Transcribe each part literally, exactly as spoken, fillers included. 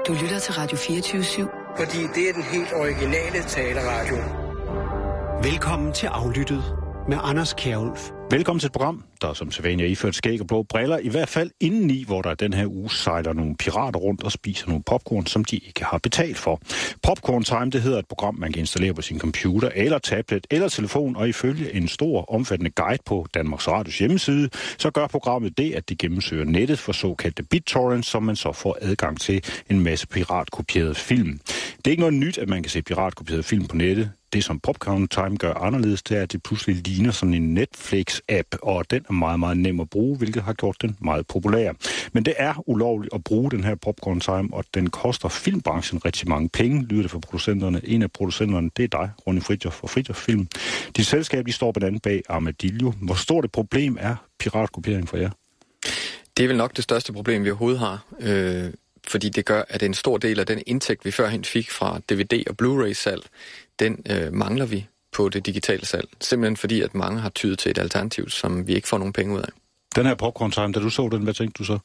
Du lytter til Radio fireogtyve syv. Fordi det er den helt originale taleradio. Velkommen til Aflyttet med Anders Kjærulf. Velkommen til et program, der som sædvanligt er iført skæg og blå briller, i hvert fald indeni, hvor der den her uge sejler nogle pirater rundt og spiser nogle popcorn, som de ikke har betalt for. Popcorn Time, det hedder et program, man kan installere på sin computer, eller tablet, eller telefon, og ifølge en stor, omfattende guide på Danmarks Radios hjemmeside, så gør programmet det, at de gennemsøger nettet for såkaldte BitTorrents, som man så får adgang til en masse piratkopierede film. Det er ikke noget nyt, at man kan se piratkopierede film på nettet. Det, som Popcorn Time gør anderledes, det er, at det pludselig ligner sådan en Netflix-app, og den er meget, meget nem at bruge, hvilket har gjort den meget populær. Men det er ulovligt at bruge den her Popcorn Time, og den koster filmbranchen rigtig mange penge, lyder det for producenterne. En af producenterne, det er dig, Ronny Fridtjof fra Fridtjof Film. Dit selskab, de står blandt andet bag Armadillo. Hvor stort et problem er piratkopiering for jer? Det er vel nok det største problem, vi overhovedet har. Øh, fordi det gør, at en stor del af den indtægt, vi førhen fik fra D V D- og Blu-ray-salg, den øh, mangler vi på det digitale salg. Simpelthen fordi, at mange har tydet til et alternativ, som vi ikke får nogen penge ud af. Den her Popcorn Time, da du så den, hvad tænkte du så?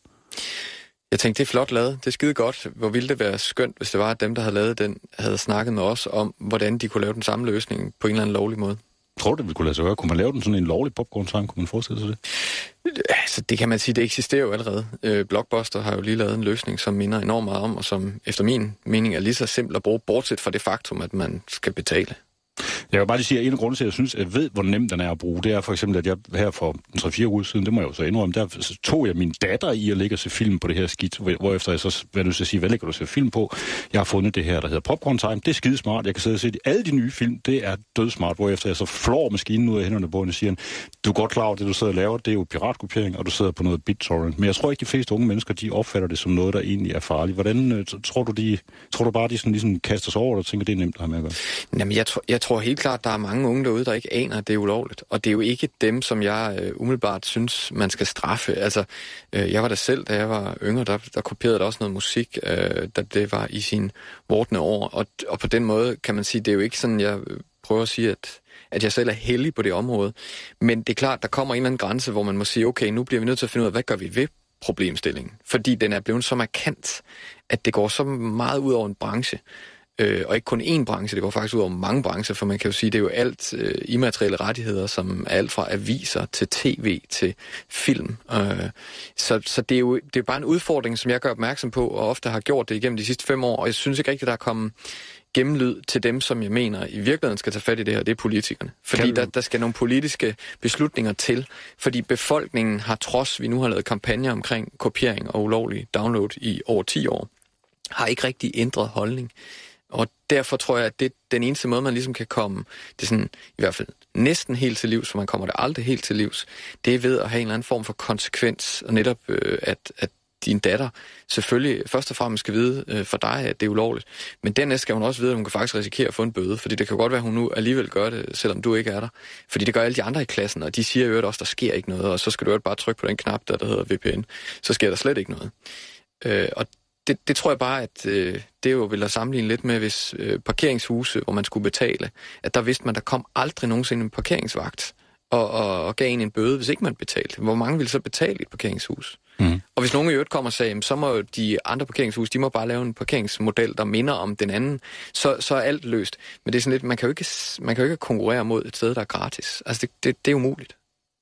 Jeg tænkte, det er flot lavet. Det er skide godt. Hvor ville det være skønt, hvis det var, at dem, der havde lavet den, havde snakket med os om, hvordan de kunne lave den samme løsning på en eller anden lovlig måde. Tror du, det ville kunne lade sig gøre? Kunne man lave den sådan en lovlig Popcorn Time? Kunne man forestille sig det? Altså, det kan man sige, det eksisterer jo allerede. Øh, Blockbuster har jo lige lavet en løsning, som minder enormt meget om, og som efter min mening er lige så simpelt at bruge, bortset fra det faktum, at man skal betale. Jeg vil bare lige sige, at en af grunden til, at jeg synes, at jeg ved, hvor nemt den er at bruge, det er for eksempel, at jeg her for tre fire uger siden, det må jeg jo så indrømme, der tog jeg min datter i at ligge og se film på det her skidt, hvorefter jeg så, hvad du skal sige, hvad lægger du se film på? Jeg har fundet det her, der hedder Popcorn Time. Det er skidesmart. Jeg kan sidde og se alle de nye film. Det er dødsmart, hvorefter jeg så flår maskinen ud af hænderne på, og siger, du er godt klar over, det du sidder og laver, det er jo piratkopiering, og du sidder på noget BitTorrent. Men jeg tror ikke, de fleste unge mennesker, de opfatter det som noget, der egentlig er farligt. Hvordan tror du, de, tror du bare, de sådan, ligesom kaster sig over og tænker, det er nemt at have med at gøre? Jamen, jeg, tror, jeg tror helt klart, der er mange unge derude, der ikke aner, at det er ulovligt. Og det er jo ikke dem, som jeg øh, umiddelbart synes, man skal straffe. Altså, øh, jeg var der selv, da jeg var yngre, der, der kopierede der også noget musik, øh, da det var i sin vortende år. Og, og på den måde kan man sige, det er jo ikke sådan, jeg prøver at sige, at, at jeg selv er heldig på det område. Men det er klart, der kommer en eller anden grænse, hvor man må sige, okay, nu bliver vi nødt til at finde ud af, hvad gør vi ved problemstillingen? Fordi den er blevet så markant, at det går så meget ud over en branche. Øh, og ikke kun én branche, det går faktisk ud over mange brancher, for man kan jo sige, det er jo alt øh, immaterielle rettigheder, som er alt fra aviser til tv til film. Øh, så så det, er jo, det er bare en udfordring, som jeg gør opmærksom på, og ofte har gjort det igennem de sidste fem år, og jeg synes ikke rigtigt, der er kommet gennemlyd til dem, som jeg mener i virkeligheden skal tage fat i det her, det er politikerne. Fordi der, der skal nogle politiske beslutninger til, fordi befolkningen har, trods vi nu har lavet kampagner omkring kopiering og ulovlig download i over ti år, har ikke rigtig ændret holdning. Og derfor tror jeg, at det den eneste måde, man ligesom kan komme det sådan, i hvert fald næsten helt til livs, for man kommer det aldrig helt til livs, det er ved at have en eller anden form for konsekvens, og netop øh, at, at din datter selvfølgelig først og fremmest skal vide øh, for dig, at det er ulovligt, men dernæst skal hun også vide, at hun kan faktisk risikere at få en bøde, fordi det kan godt være, at hun nu alligevel gør det, selvom du ikke er der. Fordi det gør alle de andre i klassen, og de siger jo også, at der sker ikke noget, og så skal du jo bare trykke på den knap, der, der hedder V P N. Så sker der slet ikke noget. Øh, og Det, det tror jeg bare, at øh, det jo vil at sammenligne lidt med, hvis øh, parkeringshuse, hvor man skulle betale, at der vidste man, der kom aldrig nogensinde en parkeringsvagt og, og, og gav en en bøde, hvis ikke man betalte. Hvor mange ville så betale i et parkeringshus? Mm. Og hvis nogen i øvrigt kommer og sagde, så må de andre parkeringshus, de må bare lave en parkeringsmodel, der minder om den anden, så, så er alt løst. Men det er sådan lidt, man kan jo ikke, man kan jo ikke konkurrere mod et sted, der er gratis. Altså, det, det, det er umuligt.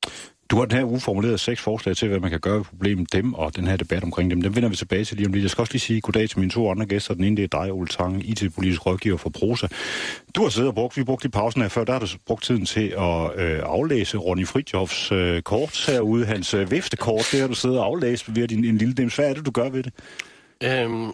Du har den her uge formuleret seks forslag til, hvad man kan gøre ved problemet dem, og den her debat omkring dem. Dem vender vi tilbage til lige om lidt. Jeg skal også lige sige goddag til mine to andre gæster. Den ene, det er dig, Ole Tange, I T-politisk rådgiver for Prosa. Du har siddet og brugt, vi brugte i pausen her før, der har du brugt tiden til at øh, aflæse Ronny Fridtjofs øh, kort herude, hans øh, viftekort. Det har du siddet og aflæst ved din en lille dem. Hvad er det, du gør ved det? Øhm,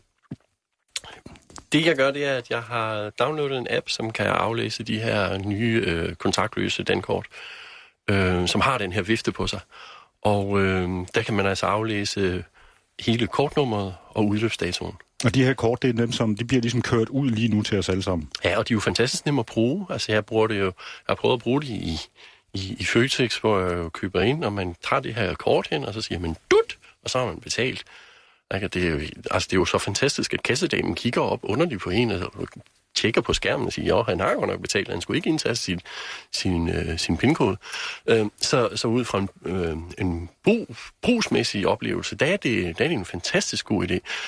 det, jeg gør, det er, at jeg har downloadet en app, som kan aflæse de her nye øh, kontaktløse dankort. Øh, som har den her vifte på sig. Og øh, der kan man altså aflæse hele kortnummeret og udløbsdatoen. Og de her kort, det er dem, som de bliver ligesom kørt ud lige nu til os alle sammen? Ja, og de er jo fantastisk nemme at bruge. Altså jeg bruger det jo, jeg har prøvet at bruge det i, i, i Føtex, hvor jeg køber ind, og man tager det her kort hen, og så siger man dut, og så har man betalt. Altså det er jo, altså, det er jo så fantastisk, at kassedamen kigger op underligt på en, og tjekker på skærmen og siger, at han har godt nok betalt, han skulle ikke indtaste sin, sin, øh, sin pindkode. Øh, så, så ud fra en, øh, en brug, brugsmæssig oplevelse, der er, det, der er det en fantastisk god idé.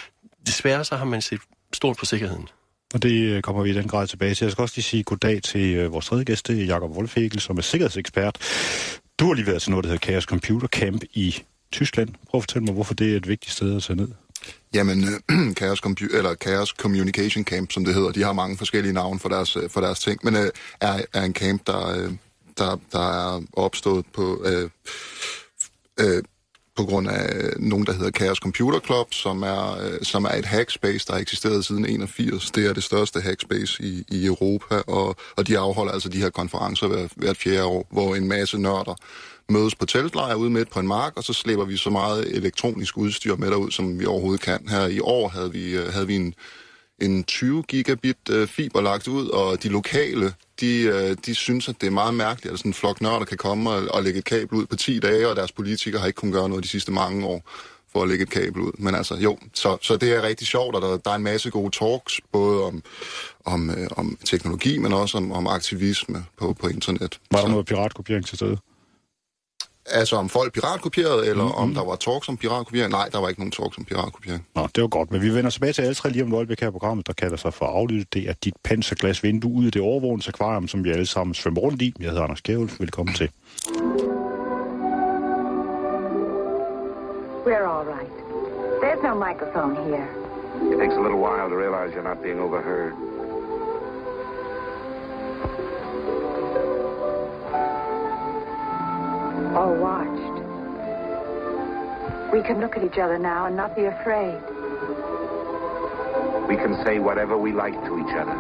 desværre så har man set stort på sikkerheden. Og det kommer vi i den grad tilbage til. Jeg skal også lige sige goddag til uh, vores tredje gæst, Jakob Wolfegel, som er sikkerhedsekspert. Du har lige været til noget, der hedder Chaos Computer Camp i Tyskland. Prøv at fortælle mig, hvorfor det er et vigtigt sted at tage ned. Jamen, uh, Chaos, Compu- eller Chaos Communication Camp, som det hedder, de har mange forskellige navne for deres, for deres ting, men uh, er, er en camp, der, uh, der, der er opstået på... Uh, uh, på grund af nogen, der hedder Chaos Computer Club, som er, som er et hackspace, der har eksisteret siden enogfirs. Det er det største hackspace i, i Europa, og, og de afholder altså de her konferencer hver, hvert fjerde år, hvor en masse nørder mødes på teltlejr ude midt på en mark, og så slipper vi så meget elektronisk udstyr med derud, som vi overhovedet kan. Her i år havde vi, havde vi en, en tyve gigabit fiber lagt ud, og de lokale, de, de synes, at det er meget mærkeligt, at sådan en flok nørder kan komme og, og lægge et kabel ud på ti dage, og deres politikere har ikke kunnet gøre noget de sidste mange år for at lægge et kabel ud. Men altså, jo, så, så det er rigtig sjovt, og der, der er en masse gode talks, både om, om, øh, om teknologi, men også om, om aktivisme på, på internet. Var der så. noget piratkopiering til stede? Altså om folk piratkopierede, eller mm-hmm. om der var talks om piratkopiering? Nej, der var ikke nogen talks om piratkopiering. Nå, det var godt, men vi vender tilbage til alle tre lige om et øjeblik her programmet, der kalder sig for aflyttet. Det er dit panserglas vindue ud i det overvågningsakvarium, som vi alle sammen svømmer rundt i. Jeg hedder Anders Kjærulf. Velkommen til. We're all right. There's no microphone here. It takes a little while to realize you're not being overheard. Or watched. We can look at each other now and not be afraid. We can say whatever we like to each other.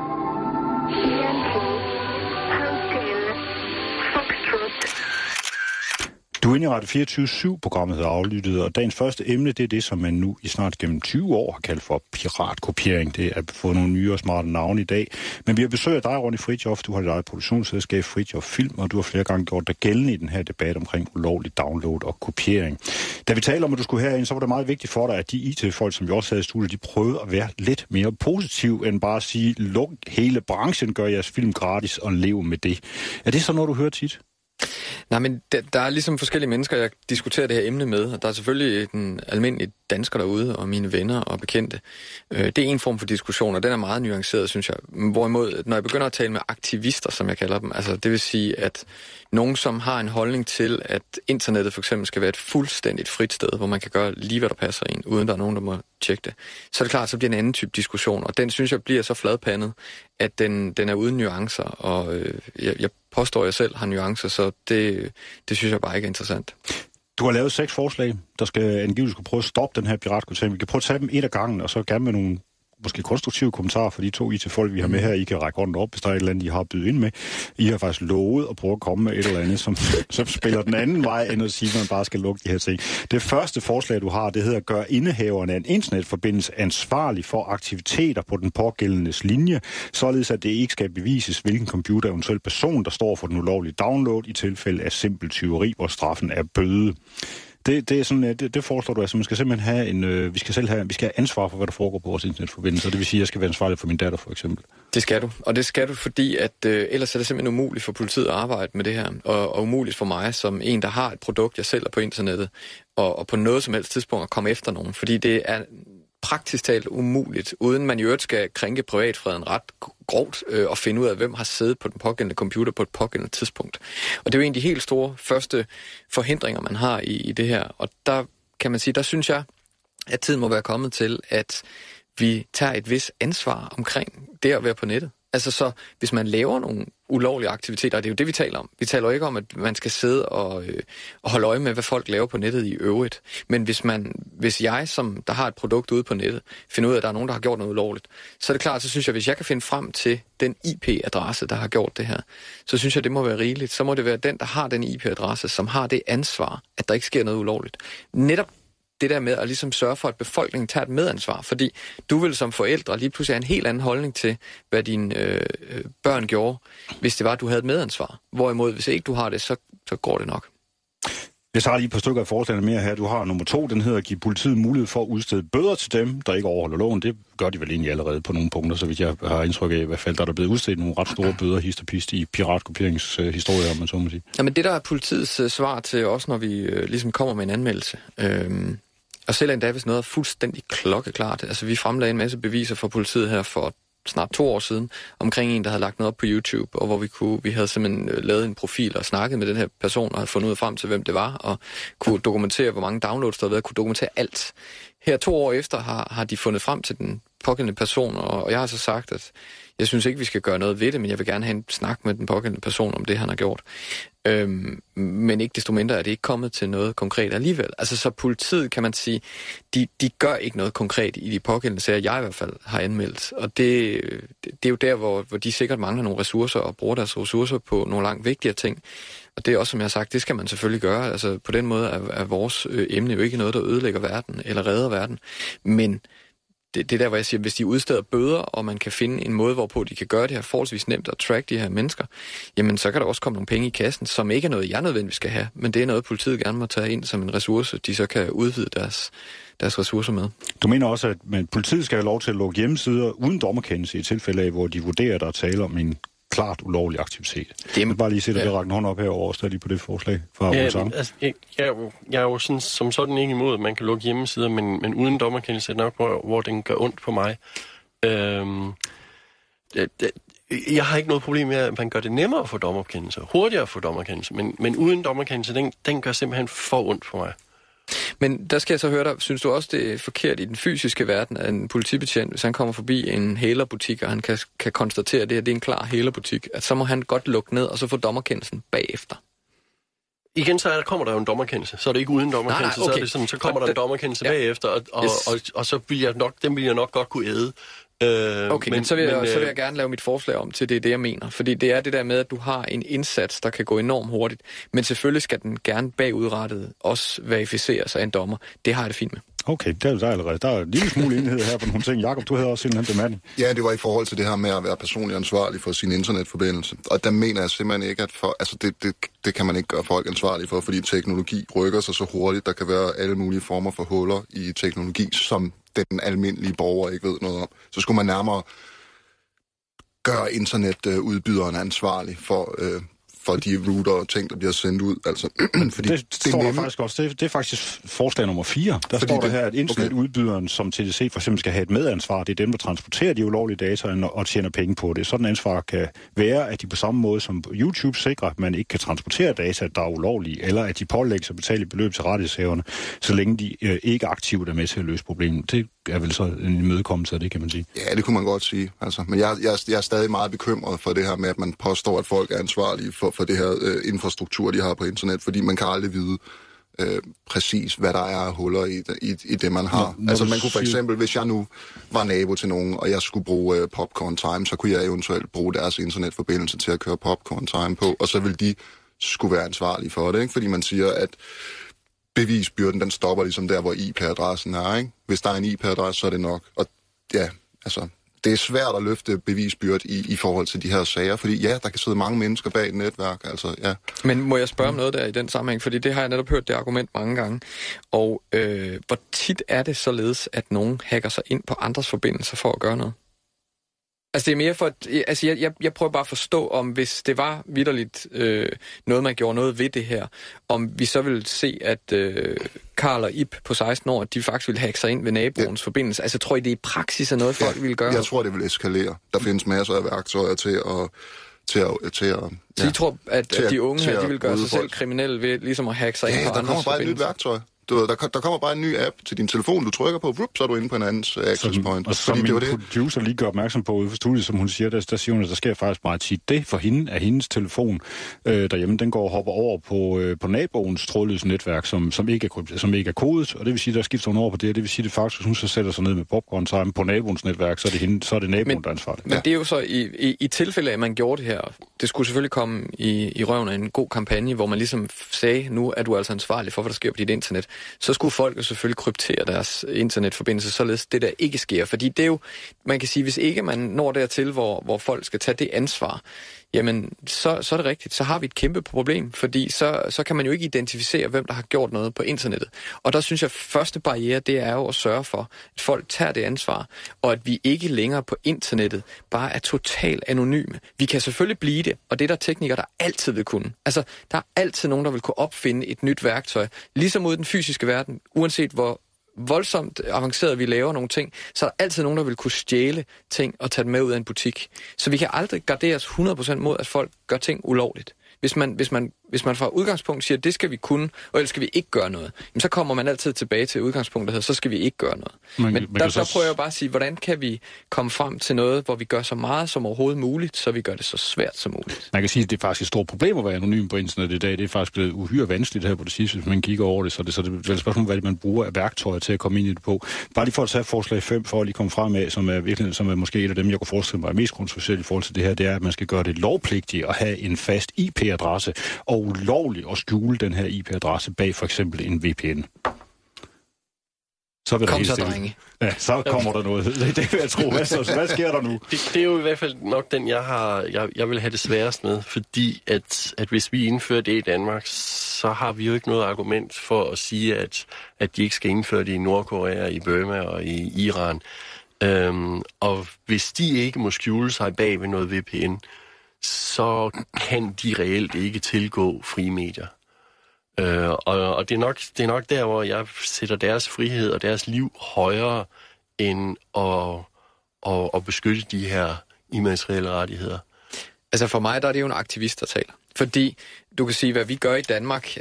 Du er inde i Radio fireogtyve syv, programmet hedder Aflyttet, og dagens første emne, det er det, som man nu i snart gennem tyve år har kaldt for piratkopiering. Det er fået nogle nye og smarte navne i dag. Men vi har besøg af dig, Ronny Fridtjof. Du har dit eget produktionsselskab, Fridtjof Film, og du har flere gange gjort dig gældende i den her debat omkring ulovlig download og kopiering. Da vi talte om, at du skulle herind, så var det meget vigtigt for dig, at de I T-folk, som vi også havde i studiet, de prøvede at være lidt mere positive, end bare at sige, luk hele branchen, gør jeres film gratis og lev med det. Er det så noget, du hører tit? Nej, men der, der er ligesom forskellige mennesker, jeg diskuterer det her emne med, og der er selvfølgelig den almindelige dansker derude, og mine venner og bekendte. Det er en form for diskussion, og den er meget nuanceret, synes jeg. Hvorimod, når jeg begynder at tale med aktivister, som jeg kalder dem, altså det vil sige, at nogen, som har en holdning til, at internettet for eksempel skal være et fuldstændigt frit sted, hvor man kan gøre lige, hvad der passer ind, uden der er nogen, der må tjekke det, så er det klart, så bliver en anden type diskussion, og den synes jeg bliver så fladpandet, at den, den er uden nuancer, og øh, jeg, jeg påstår, at jeg selv har nuancer, så det, det synes jeg bare ikke er interessant. Du har lavet seks forslag, der skal angiveligt skulle prøve at stoppe den her piratkopiering. Vi kan prøve at tage dem et af gangen, og så gerne med nogle måske konstruktive kommentarer for de to I T-folk, vi har med her. I kan række hånden op, hvis der er et eller andet, I har bydet ind med. I har faktisk lovet at prøve at komme med et eller andet, som, som spiller den anden vej, end at sige, at man bare skal lukke de her ting. Det første forslag, du har, det hedder, gør indehaverne af en internetforbindelse ansvarlig for aktiviteter på den pågældendes linje, således at det ikke skal bevises, hvilken computer eventuelt person, der står for den ulovlige download, i tilfælde af simpel tyveri, hvor straffen er bøde. Det, det, er sådan, det, det foreslår du, altså man skal simpelthen have en, øh, vi skal selv have, vi skal have ansvar for, hvad der foregår på vores internetforbindelse, det vil sige, at jeg skal være ansvarlig for min datter, for eksempel. Det skal du, og det skal du, fordi at øh, ellers er det simpelthen umuligt for politiet at arbejde med det her, og, og umuligt for mig, som en, der har et produkt, jeg sælger på internettet, og, og på noget som helst tidspunkt at komme efter nogen, fordi det er praktisk talt umuligt, uden man i øvrigt skal krænke privatfreden ret grovt øh, og finde ud af, hvem har siddet på den pågældende computer på et pågældende tidspunkt. Og det er jo en af de helt store første forhindringer, man har i, i det her. Og der kan man sige, der synes jeg, at tiden må være kommet til, at vi tager et vis ansvar omkring det at være på nettet. Altså så, hvis man laver nogle ulovlige aktiviteter, og det er jo det, vi taler om. Vi taler jo ikke om, at man skal sidde og, øh, og holde øje med, hvad folk laver på nettet i øvrigt. Men hvis, man, hvis jeg, som der har et produkt ude på nettet, finder ud af, at der er nogen, der har gjort noget ulovligt, så er det klart, så synes jeg, hvis jeg kan finde frem til den I P-adresse, der har gjort det her, så synes jeg, det må være rigeligt. Så må det være den, der har den I P-adresse, som har det ansvar, at der ikke sker noget ulovligt. Netop det der med at ligesom sørge for, at befolkningen tager et medansvar. Fordi du vil som forældre lige pludselig have en helt anden holdning til, hvad dine øh, børn gjorde, hvis det var, at du havde et medansvar. Hvorimod, hvis ikke du har det, så, så går det nok. Jeg tager lige et par stykker af forslagene mere her. Du har nummer to, den hedder at give politiet mulighed for at udstede bøder til dem, der ikke overholder loven. Det gør de vel egentlig allerede på nogle punkter, så vidt jeg har indtryk af, i hvert fald der er der blevet udstedt nogle ret store bøder, hist og pist, i piratkopieringshistorier, om man så må sige. Jamen det der er politiets svar til, også når vi øh, ligesom kommer med en anmeldelse, øh, Og selv endda, hvis noget er fuldstændig klokkeklart. Altså, vi fremlagde en masse beviser for politiet her for snart to år siden, omkring en, der havde lagt noget op på YouTube, og hvor vi kunne, vi havde simpelthen lavet en profil og snakket med den her person, og havde fundet ud frem til, hvem det var, og kunne dokumentere, hvor mange downloads der havde været, kunne dokumentere alt. Her to år efter har, har de fundet frem til den pågældende person, og jeg har så sagt, at jeg synes ikke, vi skal gøre noget ved det, men jeg vil gerne have en snak med den pågældende person om det, han har gjort. Øhm, men ikke desto mindre er det ikke kommet til noget konkret alligevel. Altså så politiet, kan man sige, de, de gør ikke noget konkret i de pågældende sager, jeg i hvert fald har anmeldt. Og det, det, det er jo der, hvor, hvor de sikkert mangler nogle ressourcer og bruger deres ressourcer på nogle langt vigtigere ting. Og det er også, som jeg har sagt, det skal man selvfølgelig gøre. Altså på den måde er, er vores øh, emne jo ikke noget, der ødelægger verden eller redder verden. Men det, det er der, hvor jeg siger, hvis de udsteder bøder, og man kan finde en måde, hvorpå de kan gøre det her forholdsvis nemt at track de her mennesker, jamen så kan der også komme nogle penge i kassen, som ikke er noget, jeg nødvendigvis skal have, men det er noget, politiet gerne må tage ind som en ressource, de så kan udvide deres, deres ressourcer med. Du mener også, at man, politiet skal have lov til at lukke hjemmesider uden dommerkendelse i tilfælde af, hvor de vurderer, at der er tale om en klart ulovlig aktivitet. Det jeg vil bare lige sætte ja. det rækken hånd op her over stadig på det forslag fra ja, altså, jeg, jeg, er jo, jeg er jo sådan, som sådan ikke imod, at man kan lukke hjemmesider, men, men uden dommerkendelse er nok, hvor, hvor den gør ondt på mig. Øhm, jeg, jeg har ikke noget problem med, at man gør det nemmere at få dommerkendelse, hurtigere at få dommerkendelse, men, men uden dommerkendelse, den, den gør simpelthen for ondt på mig. Men der skal jeg så høre dig, synes du også, det er forkert i den fysiske verden, at en politibetjent, hvis han kommer forbi en hælerbutik, og han kan, kan konstatere, at det her det er en klar hælerbutik, at så må han godt lukke ned, og så få dommerkendelsen bagefter? Igen, så er der, kommer der jo en dommerkendelse. Så er det ikke uden dommerkendelse, nej, nej, okay. så, er det sådan, så kommer der en dommerkendelse ja. bagefter, og, og, yes. og, og, og så vil jeg nok, dem vil jeg nok godt kunne æde. Øh, okay, men, men, så, vil jeg, men så vil jeg gerne lave mit forslag om til det, det jeg mener. Fordi det er det der med, at du har en indsats, der kan gå enormt hurtigt. Men selvfølgelig skal den gerne bagudrettet også verificeres af en dommer. Det har jeg det fint med. Okay, det er der allerede. Der er en lille smule enighed her på nogle ting. Jakob, du havde også en bemærkning. Ja, det var i forhold til det her med at være personligt ansvarlig for sin internetforbindelse. Og der mener jeg simpelthen ikke, at for, altså det, det, det kan man ikke gøre folk ansvarlige for, fordi teknologi rykker sig så hurtigt. Der kan være alle mulige former for huller i teknologi, som den almindelige borger ikke ved noget om. Så skulle man nærmere gøre internetudbyderen ansvarlig for, øh, for de router og ting, der bliver sendt ud. Altså, fordi det, det står der faktisk også. Det, det er faktisk forslag nummer fire. Der fordi står der her, at internetudbyderen, som T D C for eksempel skal have et medansvar, det er dem, der transporterer de ulovlige data og tjener penge på det. Sådan et ansvar kan være, at de på samme måde som YouTube sikrer, at man ikke kan transportere data, der er ulovlige, eller at de pålægger sig betale beløb til rettighedshaverne, så længe de øh, ikke aktivt er med til at løse problemet. Det er vel så en imødekommelse af det, kan man sige. Ja, det kunne man godt sige. Altså, men jeg, jeg, jeg er stadig meget bekymret for det her med, at man påstår, at folk er ansvarlige for, for det her øh, infrastruktur, de har på internet, fordi man kan aldrig vide øh, præcis, hvad der er af huller i, i, i det, man har. Nå, altså, man kunne for eksempel, hvis jeg nu var nabo til nogen, og jeg skulle bruge øh, Popcorn Time, så kunne jeg eventuelt bruge deres internetforbindelse til at køre Popcorn Time på, og så vil de skulle være ansvarlige for det, ikke? Fordi man siger, at bevisbyrden, den stopper ligesom der, hvor I P-adressen er, ikke? Hvis der er en I P-adresse, så er det nok. Og ja, altså, det er svært at løfte bevisbyrd i, i forhold til de her sager, fordi ja, der kan sidde mange mennesker bag et netværk, altså, ja. Men må jeg spørge om noget der i den sammenhæng, fordi det har jeg netop hørt det argument mange gange, og øh, hvor tit er det således, at nogen hacker sig ind på andres forbindelser for at gøre noget? Altså det er mere for, at, altså jeg, jeg, jeg prøver bare at forstå, om hvis det var vitterligt øh, noget, man gjorde noget ved det her, om vi så ville se, at øh, Karl og Ib på seksten år, de faktisk ville hacke sig ind ved naboens ja. forbindelse. Altså tror I, det i praksis er noget, folk ja, ville gøre? Jeg tror, det vil eskalere. Der findes masser af værktøjer til at... Til at, til at, så ja, I tror, at, at de unge her, de vil gøre sig selv kriminelle ved ligesom at hacke sig ja, ind på andres forbindelser? Ja, der kommer bare et nyt værktøj. Du, der, der kommer bare en ny app til din telefon, du trykker på, whoop, så er du inde på en andens access point. Og som min producer lige gør opmærksom på ude for studiet, som hun siger, der, der siger hun, at der sker faktisk meget tit det for hende, at hendes telefon øh, derhjemme, den går og hopper over på, øh, på naboens trådløse netværk, som, som, ikke er, som ikke er kodet, og det vil sige, der skifter hun over på det, og det vil sige, at det faktisk, hvis hun så sætter sig ned med Popcorn Time på naboens netværk, så er det, hende, så er det naboen, men, der er ansvarlig. Men ja. det er jo så i, i, i tilfælde af, at man gjorde det her, det skulle selvfølgelig komme i, i røven af en god kampagne, hvor man ligesom sagde, nu er du altså ansvarlig for, hvad der sker på dit internet, så skulle folk jo selvfølgelig kryptere deres internetforbindelse, således det der ikke sker. Fordi det er jo, man kan sige, hvis ikke man når dertil, hvor, hvor folk skal tage det ansvar, jamen, så, så er det rigtigt. Så har vi et kæmpe problem, fordi så, så kan man jo ikke identificere, hvem der har gjort noget på internettet. Og der synes jeg, at første barriere, det er jo at sørge for, at folk tager det ansvar, og at vi ikke længere på internettet bare er totalt anonyme. Vi kan selvfølgelig blive det, og det er der teknikere, der altid vil kunne. Altså, der er altid nogen, der vil kunne opfinde et nyt værktøj, ligesom ud i den fysiske verden, uanset hvor voldsomt avanceret vi laver nogle ting, så er der altid nogen, der vil kunne stjæle ting og tage dem med ud af en butik. Så vi kan aldrig gardere os hundrede procent mod, at folk gør ting ulovligt. Hvis man, hvis man, hvis man fra udgangspunkt siger, at det skal vi kunne, og ellers skal vi ikke gøre noget, jamen så kommer man altid tilbage til udgangspunktet, der hedder, så skal vi ikke gøre noget. Man, Men man der, så... der prøver jeg bare at sige, hvordan kan vi komme frem til noget, hvor vi gør så meget som overhovedet muligt, så vi gør det så svært som muligt. Man kan sige, at det er faktisk et stort problem at være anonym på internettet i dag. Det er faktisk blevet uhyre vanskeligt her på det sidste, hvis man kigger over det. Så det, så det er et spørgsmål, hvad det, man bruger af værktøjer til at komme ind i det på. Bare lige for at tage forslag fem, for at lige komme frem af, som er, virkelig, som er måske et af dem, jeg kunne forestille mig er mest kontroversielt i forhold til det her, det er, at man skal gøre det lovpligtigt at have en fast I P-adresse og ulovligt at skjule den her I P-adresse bag for eksempel en V P N. Så vil Kom så, drenge. Ja, så kommer der noget. Det, det vil jeg tro. Hvad, så, hvad sker der nu? Det, det er jo i hvert fald nok den, jeg har, jeg, jeg vil have det sværest med, fordi at, at hvis vi indfører det i Danmark, så har vi jo ikke noget argument for at sige, at, at de ikke skal indføre det i Nordkorea, i Burma og i Iran. Øhm, og hvis de ikke må skjule sig bag ved noget V P N, så kan de reelt ikke tilgå frie medier. Øh, og og det, er nok, det er nok der, hvor jeg sætter deres frihed og deres liv højere end at, at, at beskytte de her immaterielle rettigheder. Altså for mig, der er det jo en aktivist, der taler. Fordi du kan sige, hvad vi gør i Danmark...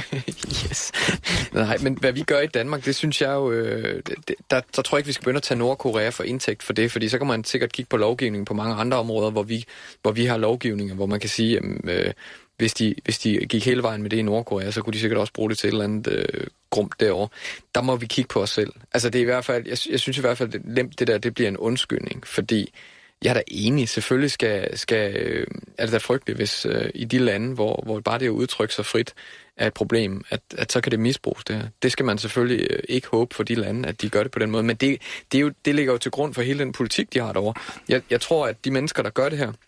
yes. Nej, men hvad vi gør i Danmark, det synes jeg jo... Øh, det, der, der tror jeg ikke, vi skal begynde at tage Nordkorea for indtægt for det, fordi så kan man sikkert kigge på lovgivningen på mange andre områder, hvor vi, hvor vi har lovgivninger, hvor man kan sige... Øh, Hvis de, hvis de gik hele vejen med det i Nordkorea, så kunne de sikkert også bruge det til et eller andet øh, grumt derovre. Der må vi kigge på os selv. Altså det er i hvert fald, jeg, jeg synes i hvert fald, det, det der, det bliver en undskyldning, fordi jeg er da enig, selvfølgelig skal, skal øh, er det da frygteligt, hvis øh, i de lande, hvor, hvor bare det at udtrykke sig frit er et problem, at, at så kan det misbruges det her. Det skal man selvfølgelig øh, ikke håbe for de lande, at de gør det på den måde, men det, det, er jo, det ligger jo til grund for hele den politik, de har derovre. Jeg, jeg tror, at de mennesker, der gør det her,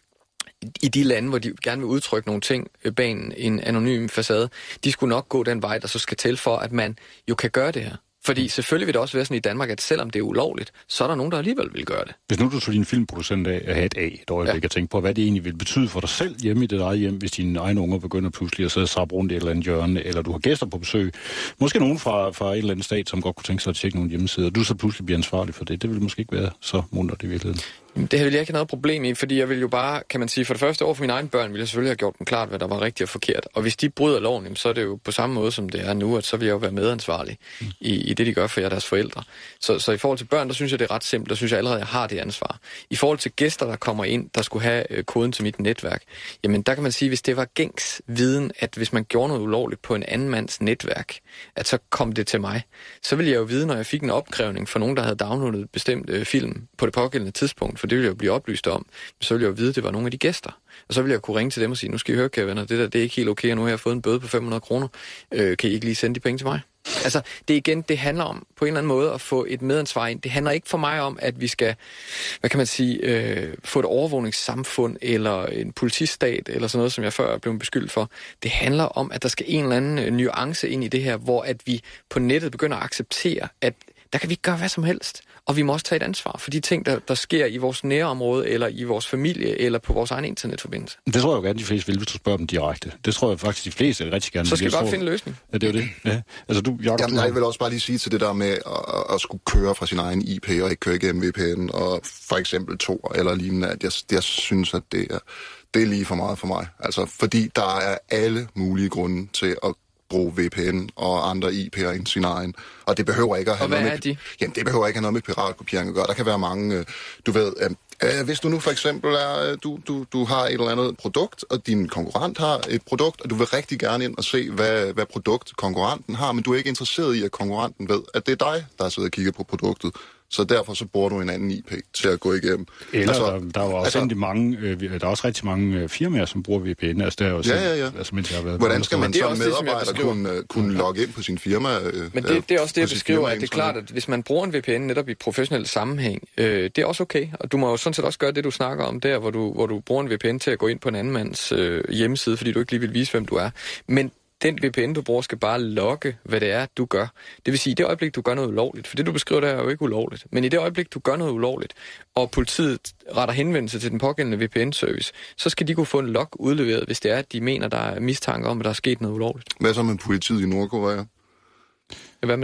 i de lande, hvor de gerne vil udtrykke nogle ting bag en anonym facade, de skulle nok gå den vej, der så skal til for, at man jo kan gøre det her. Fordi selvfølgelig vil det også være sådan i Danmark, at selvom det er ulovligt, så er der nogen, der alligevel vil gøre det. Hvis nu du tog din filmproducent af at have et A, et øjeblik, ja. at tænke på, hvad det egentlig vil betyde for dig selv hjemme i dit eget hjem, hvis dine egne unger begynder pludselig at sidde og sappe rundt i et eller andet hjørne, eller du har gæster på besøg, måske nogen fra, fra et eller andet stat, som godt kunne tænke sig at tjekke nogle hjemmesider, du så pludselig bliver ansvarlig for det. Det vil måske ikke være så muntert i virkeligheden. Det vil jeg ikke have noget problem i, fordi jeg vil jo bare, kan man sige, for det første over for mine egne børn, ville jeg selvfølgelig have gjort dem klart, hvad der var rigtigt og forkert. Og hvis de bryder loven, så er det jo på samme måde, som det er nu, at så vil jeg jo være medansvarlig mm. i, i det, de gør for jer deres forældre. Så, så i forhold til børn, der synes jeg, det er ret simpelt. Der synes jeg allerede, at jeg har det ansvar. I forhold til gæster, der kommer ind, der skulle have øh, koden til mit netværk, jamen der kan man sige, hvis det var gængs viden, at hvis man gjorde noget ulovligt på en anden mands netværk, at så kom det til mig. Så ville jeg jo vide, når jeg fik en opkrævning fra nogen, der havde downloadet bestemt øh, film på det pågældende tidspunkt, for det ville jeg jo blive oplyst om, så ville jeg jo vide, at det var nogle af de gæster. Og så ville jeg kunne ringe til dem og sige, nu skal I høre, kære venner, det der, det er ikke helt okay, og nu har jeg fået en bøde på fem hundrede kroner. Øh, kan I ikke lige sende de penge til mig? Altså, det igen, det handler om på en eller anden måde at få et medansvar ind. Det handler ikke for mig om, at vi skal, hvad kan man sige, øh, få et overvågningssamfund eller en politistat eller sådan noget, som jeg før er blevet beskyldt for. Det handler om, at der skal en eller anden nuance ind i det her, hvor at vi på nettet begynder at acceptere, at der kan vi ikke gøre hvad som helst. Og vi må også tage et ansvar for de ting, der, der sker i vores nærområde, eller i vores familie, eller på vores egen internetforbindelse. Det tror jeg jo gerne, de fleste vil, hvis du spørger dem direkte. Det tror jeg faktisk, de fleste er rigtig gerne. Så skal vi bare tror, finde en løsning. Ja, det er jo det. Ja. Altså, du, Jacob, Jamen, jeg vil også bare lige sige til det der med at, at skulle køre fra sin egen I P, og ikke køre igennem V P N, og for eksempel Tor eller lignende, at jeg, jeg synes, at det er, det er lige for meget for mig. Altså, fordi der er alle mulige grunde til at bruge V P N og andre I P'er end sin egen. Og det behøver ikke at have og hvad noget er med, de? Jamen, det behøver ikke at have noget med piratkopiering at gøre. Der kan være mange, du ved, øh, hvis du nu for eksempel er, du, du, du har et eller andet produkt, og din konkurrent har et produkt, og du vil rigtig gerne ind og se, hvad, hvad produkt konkurrenten har, men du er ikke interesseret i, at konkurrenten ved, at det er dig, der sidder og kigger på produktet. Så derfor så bruger du en anden I P til at gå igennem. Eller altså, der, der er også altså, mange, øh, der er også rigtig mange øh, firmaer, som bruger V P N. Altså, der er jo ja, ja, ja. Altså, mens jeg har været hvordan skal man som medarbejder det, kunne, uh, kunne logge ind på sin firma? Øh, Men det, det er også det, jeg beskriver, at det er klart, at hvis man bruger en V P N netop i professionel sammenhæng, øh, det er også okay. Og du må jo sådan set også gøre det, du snakker om der, hvor du, hvor du bruger en V P N til at gå ind på en anden mands øh, hjemmeside, fordi du ikke lige vil vise, hvem du er. Men den V P N, du bruger, skal bare logge, hvad det er, du gør. Det vil sige, i det øjeblik, du gør noget ulovligt, for det, du beskriver, der er jo ikke ulovligt, men i det øjeblik, du gør noget ulovligt, og politiet retter henvendelse til den pågældende V P N-service, så skal de kunne få en log udleveret, hvis det er, at de mener, der er mistanke om, at der er sket noget ulovligt. Hvad så med politiet i Nordkorea? Hvad med dem?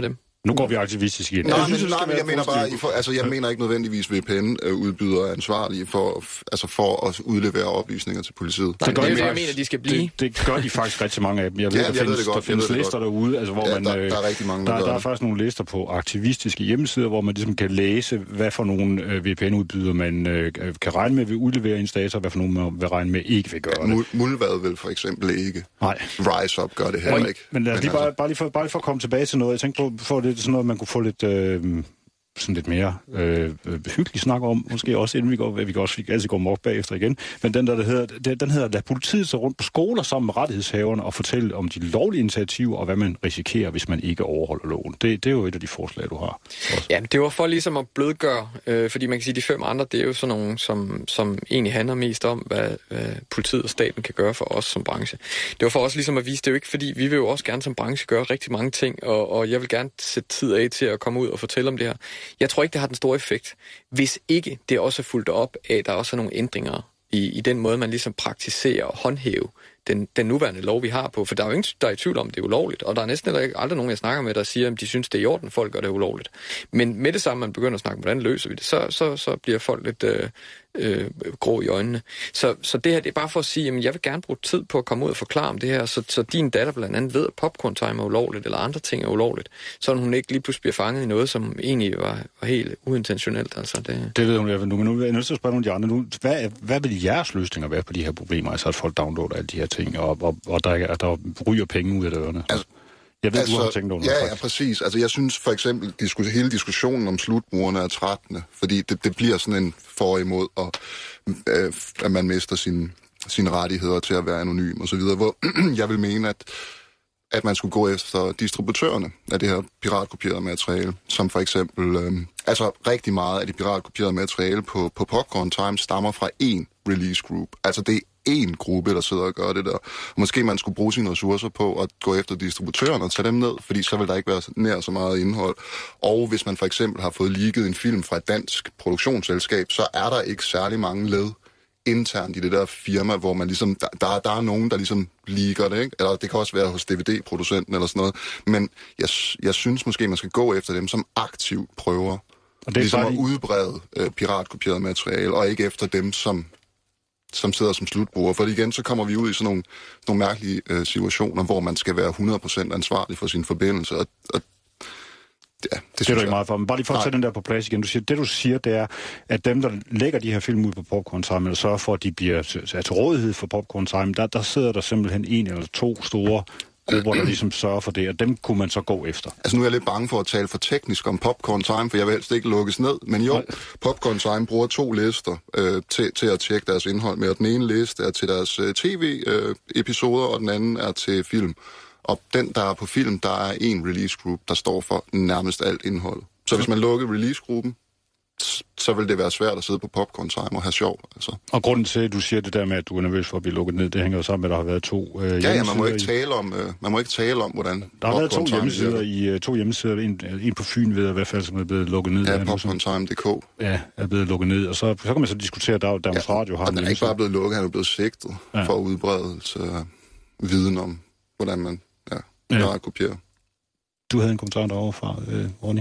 Nu går vi aktivistisk igen. Nej, jeg men, synes, nej, men jeg mener bare, I for, altså jeg mener ikke nødvendigvis V P N-udbydere er ansvarlige for, altså for at udlevere oplysninger til politiet. Nej, det, det er jo det, jeg mener, de skal blive. Det, det gør de faktisk rigtig mange af dem. Jeg ved, ja, der jeg findes, ved det godt, der findes lister godt. derude, altså, hvor ja, man... Der, der er rigtig mange, der, der, der er faktisk nogle lister på aktivistiske hjemmesider, hvor man ligesom kan læse, hvad for nogle øh, V P N-udbydere man øh, kan regne med vil udlevere ens data, og hvad for nogle man vil regne med ikke vil gøre ja, det. Mulvad vil for eksempel ikke. Nej. Rise Up gør det heller men, ikke. Men, men altså, bare, bare, lige for, bare lige for at komme tilbage til noget, jeg tænkte på, for det sådan noget, man kunne få lidt... Øh, sådan lidt mere øh, hyggelig snak om, måske også, inden vi går, vi kan også altid gå mok bagefter igen, men den der, der hedder, den hedder, lad politiet sig rundt på skoler sammen med rettighedshaverne og fortælle om de lovlige initiativer, og hvad man risikerer, hvis man ikke overholder loven. Det, det er jo et af de forslag, du har. Også. Ja, det var for ligesom at blødgøre, øh, fordi man kan sige, at de fem andre, det er jo sådan nogle, som, som egentlig handler mest om, hvad, hvad politiet og staten kan gøre for os som branche. Det var for os ligesom at vise, det er jo ikke, fordi vi vil jo også gerne som branche gøre rigtig mange ting, og, og jeg vil gerne sætte tid af til at komme ud og fortælle om det her. Jeg tror ikke, det har den store effekt, hvis ikke det også er fulgt op af, at der også er nogle ændringer i, i den måde, man ligesom praktiserer og håndhæve den, den nuværende lov, vi har på. For der er jo ingen, der er i tvivl om, det er ulovligt. Og der er næsten ikke aldrig nogen, jeg snakker med, der siger, at de synes, det er i orden, folk gør det ulovligt. Men med det samme, man begynder at snakke, hvordan løser vi det, så, så, så bliver folk lidt øh, øh, grå i øjnene. Så, så det her, det er bare for at sige, at jeg vil gerne bruge tid på at komme ud og forklare om det her, så, så din datter blandt andet ved, at popcorn time er ulovligt, eller andre ting er ulovligt, så hun ikke lige pludselig bliver fanget i noget, som egentlig var, var helt uintentionelt. Altså det... det ved hun nu, men nu er jeg nødt til at spørge nogle af de andre. Nu, hvad, hvad vil jeres løsninger være på de her problemer? Altså at folk downloader alle de her ting, og, og, og der, der ryger penge ud af dørene? Altså, jeg ved, altså, du har tænkt over noget. Ja, ja, præcis. Altså, jeg synes for eksempel, diskus- hele diskussionen om slutbrugerne er trættende, fordi det, det bliver sådan en for imod, og, øh, at man mister sin, sine rettigheder til at være anonym og så videre, hvor jeg vil mene, at, at man skulle gå efter distributørerne af det her piratkopierede materiale, som for eksempel, øh, altså rigtig meget af det piratkopierede materiale på, på Popcorn Time stammer fra én release group. Altså det er en gruppe, der sidder og gør det der. Og måske man skulle bruge sine ressourcer på at gå efter distributørerne og tage dem ned, fordi så vil der ikke være nær så meget indhold. Og hvis man for eksempel har fået leaget en film fra et dansk produktionsselskab, så er der ikke særlig mange led internt i det der firma, hvor man ligesom, der, der, der er nogen, der ligesom leager det, ikke? Eller det kan også være hos D V D-producenten eller sådan noget. Men jeg, jeg synes måske, man skal gå efter dem, som aktivt prøver og det er ligesom bare... at udbrede øh, piratkopieret materiale, og ikke efter dem, som som sidder som slutbruger. For igen, så kommer vi ud i sådan nogle, nogle mærkelige øh, situationer, hvor man skal være hundrede procent ansvarlig for sin forbindelse. Og, og ja, det, det er du ikke meget for. Men bare lige for at tage den der på plads igen. Du siger, det du siger, det er, at dem, der lægger de her film ud på Popcorn Time, eller sørger for, at de bliver til, til rådighed for Popcorn Time, der, der sidder der simpelthen en eller to store grupper, der ligesom sørger for det, og dem kunne man så gå efter. Altså nu er jeg lidt bange for at tale for teknisk om Popcorn Time, for jeg vil helst ikke lukkes ned, men jo, Popcorn Time bruger to lister øh, til, til at tjekke deres indhold med, og den ene liste er til deres øh, tv-episoder, øh, og den anden er til film. Og den, der er på film, der er en release group, der står for nærmest alt indhold. Så hvis man lukker release-gruppen, så vil det være svært at sidde på Popcorn Time og have sjov. Altså. Og grunden til, at du siger det der med, at du er nervøs for at blive lukket ned, det hænger jo sammen med, at der har været to øh, hjemmesider. Ja, ja, man må ikke tale om, øh, man må ikke tale om, hvordan der har været to hjemmesider, i, uh, to hjemmesider, en, en på Fyn ved i hvert fald, som er blevet lukket ned. Ja, popcorn time punktum d k. Ja, er blevet lukket ned, og så, så kan man så diskutere, der Danmarks ja, Radio har og den er ikke bare blevet lukket, han er blevet sigtet ja. for udbredelse af viden om, hvordan man ja, ja. kopierer. Du havde en kommentar derovre fra øh, Ronny.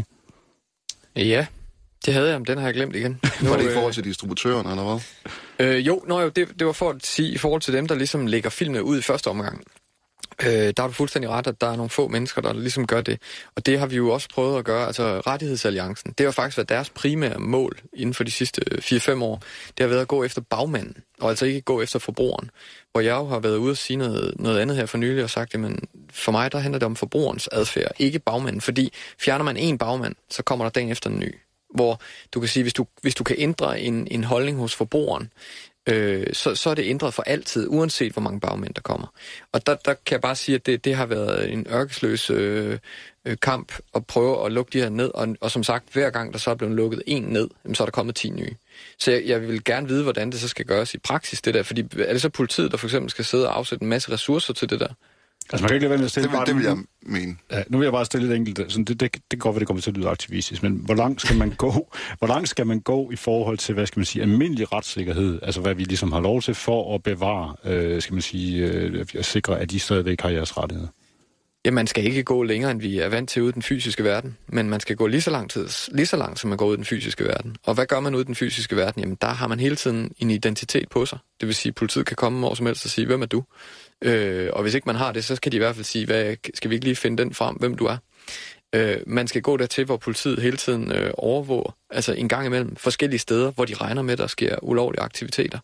Ja. Det havde jeg, men den har jeg glemt igen. Nu var det i forhold til distributøren, eller hvad? Øh, jo, nå, jo det, det var for at sige, i forhold til dem, der ligesom lægger filmene ud i første omgang. Øh, der har du fuldstændig ret, at der er nogle få mennesker, der ligesom gør det. Og det har vi jo også prøvet at gøre, altså Rettighedsalliancen. Det har faktisk været deres primære mål inden for de sidste fire fem år. Det har været at gå efter bagmanden, og altså ikke gå efter forbrugeren. Hvor jeg jo har været ude og sige noget, noget andet her for nylig og sagt, jamen for mig der handler det om forbrugerens adfærd, ikke bagmanden. Fordi fjerner man en bagmand, så kommer der dagen efter en ny. Hvor du kan sige, hvis du, hvis du kan ændre en, en holdning hos forbrugeren, øh, så, så er det ændret for altid, uanset hvor mange bagmænd der kommer. Og der, der kan jeg bare sige, at det, det har været en ørkesløs øh, øh, kamp at prøve at lukke de her ned. Og, og som sagt, hver gang der så er blevet lukket en ned, så er der kommet ti nye. Så jeg, jeg vil gerne vide, hvordan det så skal gøres i praksis, det der. Fordi er det så politiet, der for eksempel skal sidde og afsætte en masse ressourcer til det der? Altså man kan ikke lade være med at stille det, vil, det vil jeg mene. Ja, nu vil jeg bare stille et enkelt, sådan, det, det, det kan godt være, det kommer til at lyde aktivistisk, men hvor langt skal man gå, hvor langt skal man gå i forhold til, hvad skal man sige, almindelig retssikkerhed, altså hvad vi ligesom har lov til for at bevare, øh, skal man sige, øh, at sikre, at de stadigvæk har jeres rettigheder? Ja, man skal ikke gå længere, end vi er vant til ude i den fysiske verden, men man skal gå lige så lang tid, lige så langt, som man går ud i den fysiske verden. Og hvad gør man ude i den fysiske verden? Jamen, der har man hele tiden en identitet på sig. Det vil sige, at politiet kan komme over som helst og sige, hvem er du? Øh, og hvis ikke man har det, så skal de i hvert fald sige, hvad, skal vi ikke lige finde den frem, hvem du er? Øh, man skal gå dertil, hvor politiet hele tiden øh, overvåger, altså en gang imellem forskellige steder, hvor de regner med, at der sker ulovlige aktiviteter.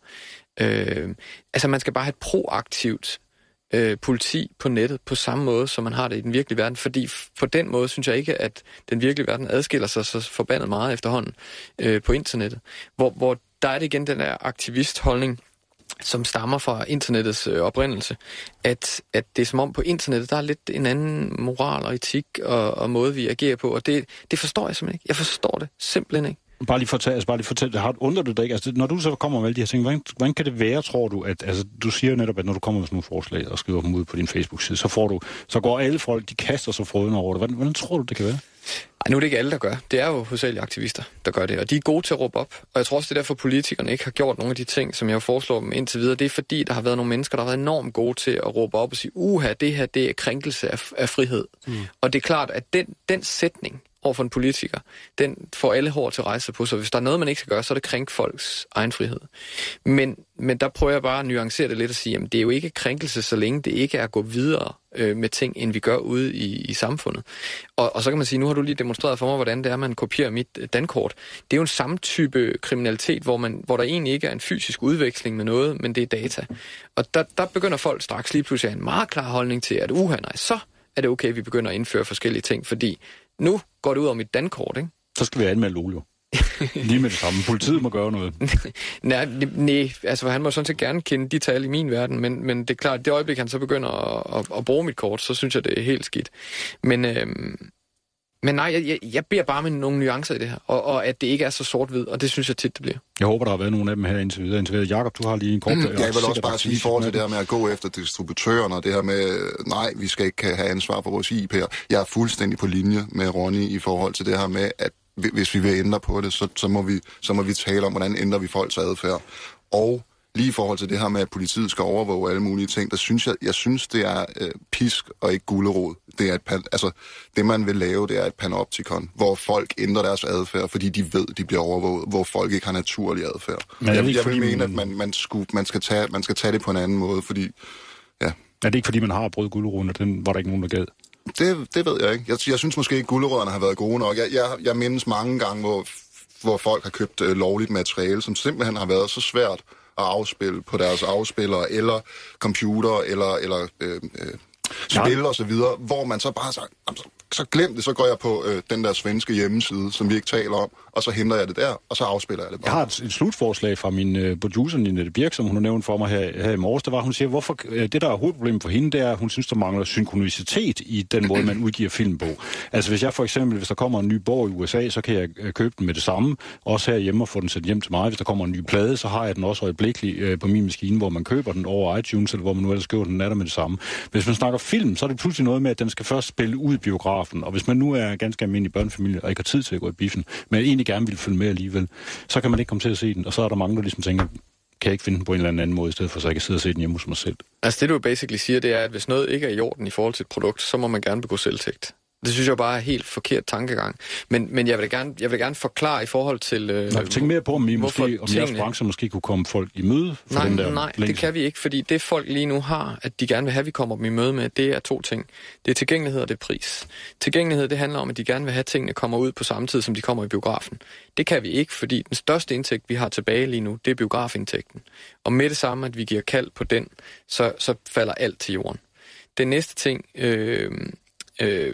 Øh, altså, man skal bare have et proaktivt øh, politi på nettet, på samme måde, som man har det i den virkelige verden, fordi på den måde synes jeg ikke, at den virkelige verden adskiller sig så forbandet meget efterhånden øh, på internettet, hvor, hvor der er det igen den der aktivistholdning, som stammer fra internettets øh, oprindelse, at, at det er som om på internettet, der er lidt en anden moral og etik og, og måde, vi agerer på, og det, det forstår jeg simpelthen ikke. Jeg forstår det simpelthen ikke. Bare lige fortæl, altså bare lige fortæl, har undrer du dig ikke? Altså, når du så kommer med alle de her ting, hvordan, hvordan kan det være, tror du, at altså, du siger netop, at når du kommer med sådan nogle forslag og skriver dem ud på din Facebook-side, så får du, så går alle folk, de kaster sig frøden over det. Hvordan, hvordan tror du, det kan være? Ej, nu er det ikke alle, der gør. Det er jo hovedsageligt aktivister, der gør det, og de er gode til at råbe op. Og jeg tror også, det er derfor, politikerne ikke har gjort nogle af de ting, som jeg foreslår dem indtil videre. Det er fordi, der har været nogle mennesker, der har været enormt gode til at råbe op og sige, uha, det her, det er krænkelse af, af frihed. Mm. Og det er klart, at den, den sætning over for en politiker, den får alle hår til at rejse på. Så hvis der er noget, man ikke skal gøre, så er det krænke folks egen frihed. Men, men der prøver jeg bare at nuancere det lidt og sige, at det er jo ikke krænkelse, så længe det ikke er at gå videre øh, med ting, end vi gør ude i, i samfundet. Og, og så kan man sige, nu har du lige demonstreret for mig, hvordan det er, man kopierer mit dankort. Det er jo en samme type kriminalitet, hvor, man, hvor der egentlig ikke er en fysisk udveksling med noget, men det er data. Og der, der begynder folk straks lige pludselig at have en meget klar holdning til, at uha, nej, så er det okay, at vi begynder at indføre forskellige ting, fordi nu går det ud om mit dankort, ikke? Så skal vi anmelde Ole jo. Lige med det samme. Politiet må gøre noget. nej, nej, altså han må sådan set gerne kende de tal i min verden, men, men det er klart, det øjeblik, han så begynder at, at, at bruge mit kort, så synes jeg, det er helt skidt. Men, øhm, men nej, jeg, jeg beder bare med nogle nuancer i det her, og, og at det ikke er så sort-hvid, og det synes jeg tit, det bliver. Jeg håber, der har været nogle af dem her indtil videre. Indtil videre. Jakob, du har lige en kort... Mm, jeg vil også bare sige i forhold til det her med at gå efter distributøren, og det her med, nej, vi skal ikke have ansvar for vores I P'er. Jeg er fuldstændig på linje med Ronny i forhold til det her med, at hvis vi vil ændre på det, så, så, må, vi, så må vi tale om, hvordan ændrer vi folks adfærd. Og lige i forhold til det her med, at politiet skal overvåge alle mulige ting, der synes jeg, jeg synes, det er øh, pisk og ikke gulerod. Det er et pan, altså, det man vil lave, det er et panoptikon, hvor folk ændrer deres adfærd, fordi de ved, de bliver overvåget, hvor folk ikke har naturlig adfærd. Men jeg, jeg vil mene, at man, man, skulle, man, skal tage, man skal tage det på en anden måde, fordi, ja. Er det ikke, fordi man har brugt guleroden, og den var der ikke nogen, der gad? Det, det ved jeg ikke. Jeg, jeg synes måske ikke, gulerødderne har været gode nok. Jeg, jeg, jeg mindes mange gange, hvor, hvor folk har købt øh, lovligt materiale, som simpelthen har været så svært at afspille på deres afspillere, eller computer, eller, eller øh, øh, spil og så videre, hvor man så bare har sagt, så glem det, så går jeg på øh, den der svenske hjemmeside, som vi ikke taler om, og så henter jeg det der, og så afspiller jeg det bare. Jeg har et, et slutforslag fra min øh, producer, Ninette Birk, som hun har nævnt for mig her, her i morges. Det var, hun siger, hvorfor øh, det, der er hovedproblemet for hende, det er, at hun synes, der mangler synkronicitet i den måde, man udgiver film på. Altså, hvis jeg for eksempel, hvis der kommer en ny bog i U S A, så kan jeg øh, købe den med det samme, også herhjemme og få den sendt hjem til mig. Hvis der kommer en ny plade, så har jeg den også øjeblikkeligt øh, på min maskine, hvor man køber den over iTunes, eller hvor man nu ellers køber den, er der med det samme. Hvis man snakker film, så er det pludselig noget med, at den skal først spille ud i biografen, og hvis man nu er ganske almindelig børnefamilie og ikke har tid til at gå i biffen, men egentlig gerne vil følge med alligevel, så kan man ikke komme til at se den, og så er der mange, der ligesom tænker, kan jeg ikke finde den på en eller anden måde, i stedet for så jeg kan sidde og se den hjemme hos mig selv. Altså det, du basically siger, det er, at hvis noget ikke er i orden i forhold til et produkt, så må man gerne begå selvtægt. Det synes jeg bare er helt forkert tankegang. Men, men jeg vil da gerne, jeg vil da gerne forklare i forhold til... Øh, nej, tænk mere på, om, I måske, om jeres branche måske kunne komme folk i møde for nej, den der nej, længse. Det kan vi ikke, fordi det folk lige nu har, at de gerne vil have, at vi kommer dem i møde med, det er to ting. Det er tilgængelighed og det er pris. Tilgængelighed, det handler om, at de gerne vil have, at tingene kommer ud på samme tid, som de kommer i biografen. Det kan vi ikke, fordi den største indtægt, vi har tilbage lige nu, det er biografindtægten. Og med det samme, at vi giver kald på den, så, så falder alt til jorden. Den næste ting... Øh, øh,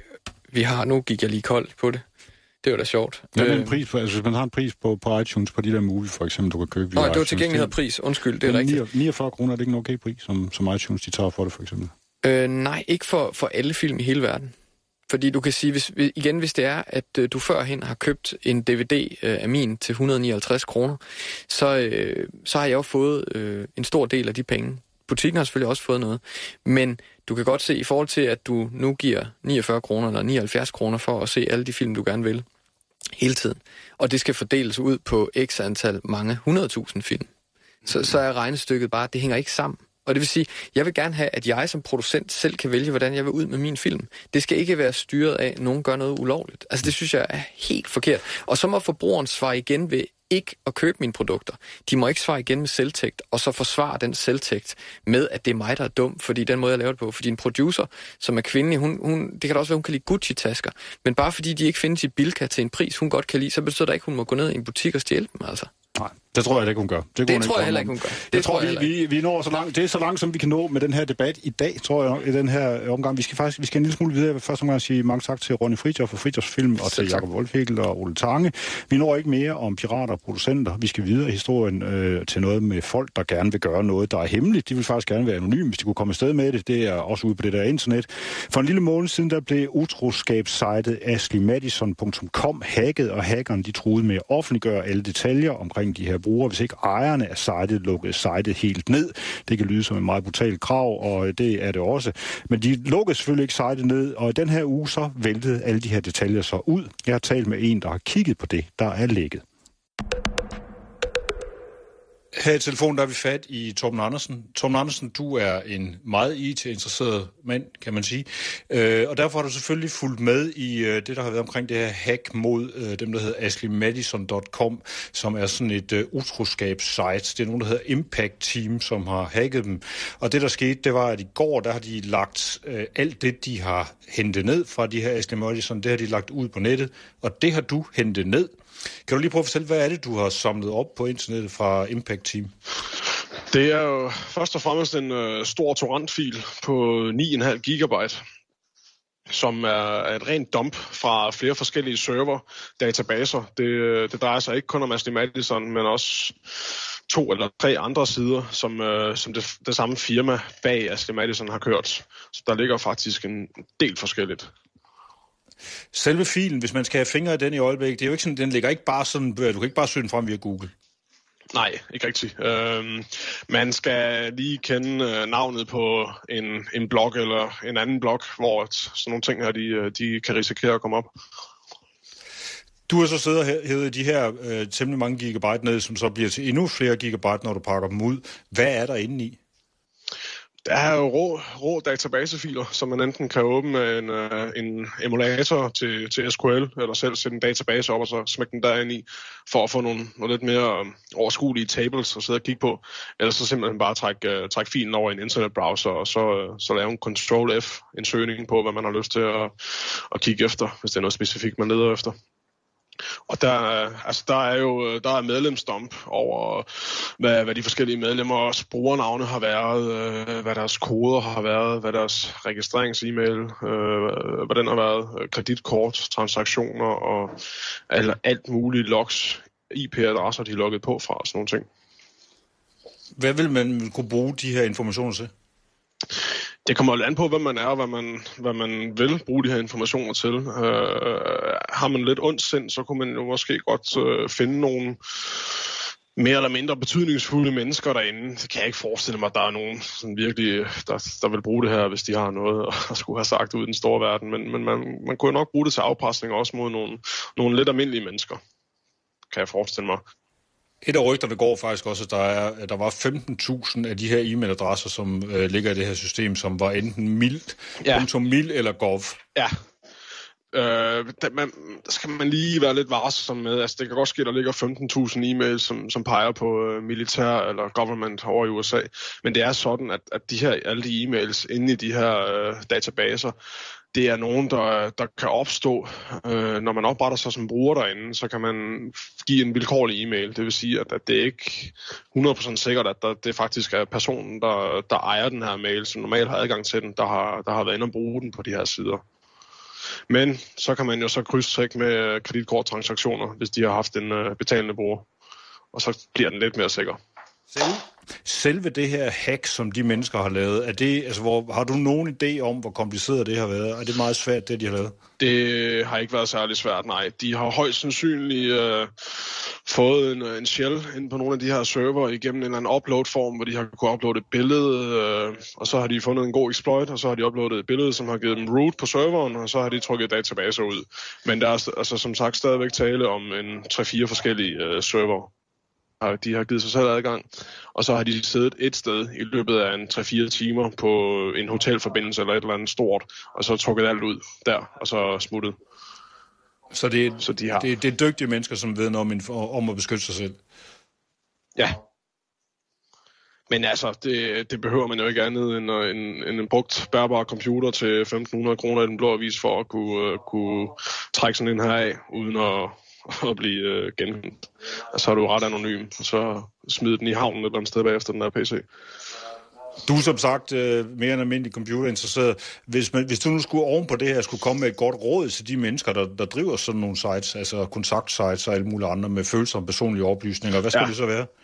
vi har, nu gik jeg lige kold på det. Det var da sjovt. Ja, men en pris på, altså hvis man har en pris på, på iTunes, på de der movie for eksempel, du kan købe. Nå, det var tilgængelighed pris. Undskyld, det er rigtigt. niogfyrre kroner er det ikke en okay pris, som, som iTunes de tager for det for eksempel? Øh, nej, ikke for, for alle film i hele verden. Fordi du kan sige, hvis, igen hvis det er, at øh, du førhen har købt en D V D øh, af min til et hundrede og nioghalvtreds kroner, så, øh, så har jeg jo fået øh, en stor del af de penge. Butikken har selvfølgelig også fået noget, men du kan godt se, i forhold til, at du nu giver niogfyrre kroner eller nioghalvfjerds kroner for at se alle de film, du gerne vil, hele tiden, og det skal fordeles ud på x antal mange hundredtusind film, så, så er regnestykket bare, det hænger ikke sammen. Og det vil sige, jeg vil gerne have, at jeg som producent selv kan vælge, hvordan jeg vil ud med min film. Det skal ikke være styret af, at nogen gør noget ulovligt. Altså det synes jeg er helt forkert. Og så må forbrugeren svare igen ved ikke at købe mine produkter. De må ikke svare igen med selvtægt, og så forsvare den selvtægt med, at det er mig, der er dum, fordi den måde, jeg laver det på. Fordi en producer, som er kvindelig, hun, hun, det kan da også være, hun kan lide Gucci-tasker, men bare fordi de ikke findes i Bilka til en pris, hun godt kan lide, så betyder det ikke, hun må gå ned i en butik og stjæle dem, altså. Nej, det tror jeg ikke, hun gør. Det, det tror jeg heller ikke, hun gør. Det jeg tror, jeg vi, vi, vi når så langt. Det er så langt, som vi kan nå med den her debat i dag, tror jeg nok, i den her omgang. Vi skal faktisk vi skal en lille smule videre. Først omgang sige mange tak til Ronny Fridtjof for Fridtjofs Film, og til Jakob Wolfhegel og Ole Tange. Vi når ikke mere om pirater og producenter. Vi skal videre i historien øh, til noget med folk, der gerne vil gøre noget, der er hemmeligt. De vil faktisk gerne være anonyme, hvis de kunne komme afsted med det. Det er også ude på det der internet. For en lille måned siden, der blev utroskabssitet ashley madison punktum com hacket, og hackeren de truede med at offentliggøre alle detaljer omkring de her brugere, hvis ikke ejerne af sitet lukkede sitet helt ned. Det kan lyde som en meget brutal krav, og det er det også. Men de lukkede selvfølgelig ikke sitet ned, og i den her uge så væltede alle de her detaljer så ud. Jeg har talt med en, der har kigget på det, der er lækket. Her i telefonen der er vi fat i Torben Andersen. Torben Andersen, du er en meget I T-interesseret mand, kan man sige. Øh, og derfor har du selvfølgelig fulgt med i øh, det, der har været omkring det her hack mod øh, dem, der hedder ashley madison punktum com, som er sådan et øh, utroskabssite. Det er nogen, der hedder Impact Team, som har hacket dem. Og det, der skete, det var, at i går, der har de lagt øh, alt det, de har hentet ned fra de her Ashley Madison, det har de lagt ud på nettet, og det har du hentet ned. Kan du lige prøve at fortælle, hvad er det, du har samlet op på internettet fra Impact Team? Det er jo først og fremmest en øh, stor torrentfil på ni komma fem gigabyte, som er et rent dump fra flere forskellige server-databaser. Det, det drejer sig ikke kun om Ashley Madison, men også to eller tre andre sider, som, øh, som det, det samme firma bag Ashley Madison har kørt. Så der ligger faktisk en del forskelligt. Selve filen, hvis man skal have fingre i den i øjeblikket, det er jo ikke sådan, den ligger ikke bare sådan, du kan ikke bare søge den frem via Google. Nej, ikke rigtigt. Øhm, man skal lige kende øh, navnet på en, en blog eller en anden blog, hvor sådan nogle ting her, de, de kan risikere at komme op. Du har så siddet og hævet de her øh, temmelig mange gigabyte ned, som så bliver til endnu flere gigabyte, når du pakker dem ud. Hvad er der inde i? Der er jo rå, rå databasefiler, som man enten kan åbne med en, uh, en emulator til, til S Q L, eller selv sætte en database op og så smække den derind i, for at få nogle, nogle lidt mere um, overskuelige tables at sidde og kigge på. Eller så simpelthen bare trække, uh, trække filen over i en internetbrowser, og så, uh, så lave en control F, en søgning på, hvad man har lyst til at, at kigge efter, hvis det er noget specifikt, man leder efter. Og der, altså der er jo der er medlemsdump over, hvad, hvad de forskellige medlemmers brugernavne har været, øh, hvad deres koder har været, hvad deres registreringsemail, øh, hvad den har været, kreditkort, transaktioner og altså alt muligt logs, I P-adresser, de er logget på fra og sådan nogle ting. Hvad vil man kunne bruge de her informationer til? Det kommer jo an på, hvad man er og hvad man, hvad man vil bruge de her informationer til. Øh, har man lidt ondt sind, så kunne man jo måske godt øh, finde nogle mere eller mindre betydningsfulde mennesker derinde. Det kan jeg ikke forestille mig, at der er nogen sådan virkelig, der, der vil bruge det her, hvis de har noget at skulle have sagt ud i den store verden. Men, men man, man kunne jo nok bruge det til afpresning også mod nogle, nogle lidt almindelige mennesker, kan jeg forestille mig. Et af rygterne går faktisk også, at der, er, at der var femten tusind af de her e-mailadresser, som øh, ligger i det her system, som var enten mild, ja. mild eller gov. Ja. Øh, der, man, der skal man lige være lidt varsom med. Altså, det kan godt ske, at der ligger femten tusind e-mails, som, som peger på øh, militær eller government over i U S A. Men det er sådan, at, at de her, alle de e-mails inde i de her øh, databaser, det er nogen, der, der kan opstå, øh, når man opretter sig som bruger derinde, så kan man give en vilkårlig e-mail. Det vil sige, at, at det er ikke hundrede procent sikkert, at der, det faktisk er personen, der, der ejer den her mail, som normalt har adgang til den, der har, der har været inde og bruge den på de her sider. Men så kan man jo så krydstrække med kreditkorttransaktioner, hvis de har haft en øh, betalende bruger. Og så bliver den lidt mere sikker. Selv, selve det her hack, som de mennesker har lavet, er det, altså, hvor, har du nogen idé om, hvor kompliceret det har været? Er det meget svært, det de har lavet? Det har ikke været særlig svært, nej. De har højst sandsynligt øh, fået en, en shell ind på nogle af de her server igennem en eller anden upload-form, hvor de har kunnet uploade et billede, øh, og så har de fundet en god exploit, og så har de uploadet et billede, som har givet dem root på serveren, og så har de trykket databaser ud. Men der er altså, som sagt stadigvæk tale om en tre fire forskellige øh, server. har, de har givet sig selv adgang, og så har de siddet et sted i løbet af en tre fire timer på en hotelforbindelse eller et eller andet stort, og så trukket alt ud der, og så smuttet. Så det er, så de har... det, det er dygtige mennesker, som ved noget om, om at beskytte sig selv? Ja. Men altså, det, det behøver man jo ikke andet end en, en, en brugt bærbar computer til femten hundrede kroner i den blå avis for at kunne, uh, kunne trække sådan en her af, uden at, at blive uh, genkendt. Og så er du ret anonym, og så smide den i havnen et eller andet sted bagefter den der P C. Du er som sagt uh, mere end almindelig computerinteresseret. Hvis, man, hvis du nu skulle oven på det her, skulle komme med et godt råd til de mennesker, der, der driver sådan nogle sites, altså kontaktsites og alle mulige andre med følsomme personlige oplysninger, hvad skal ja. det så være?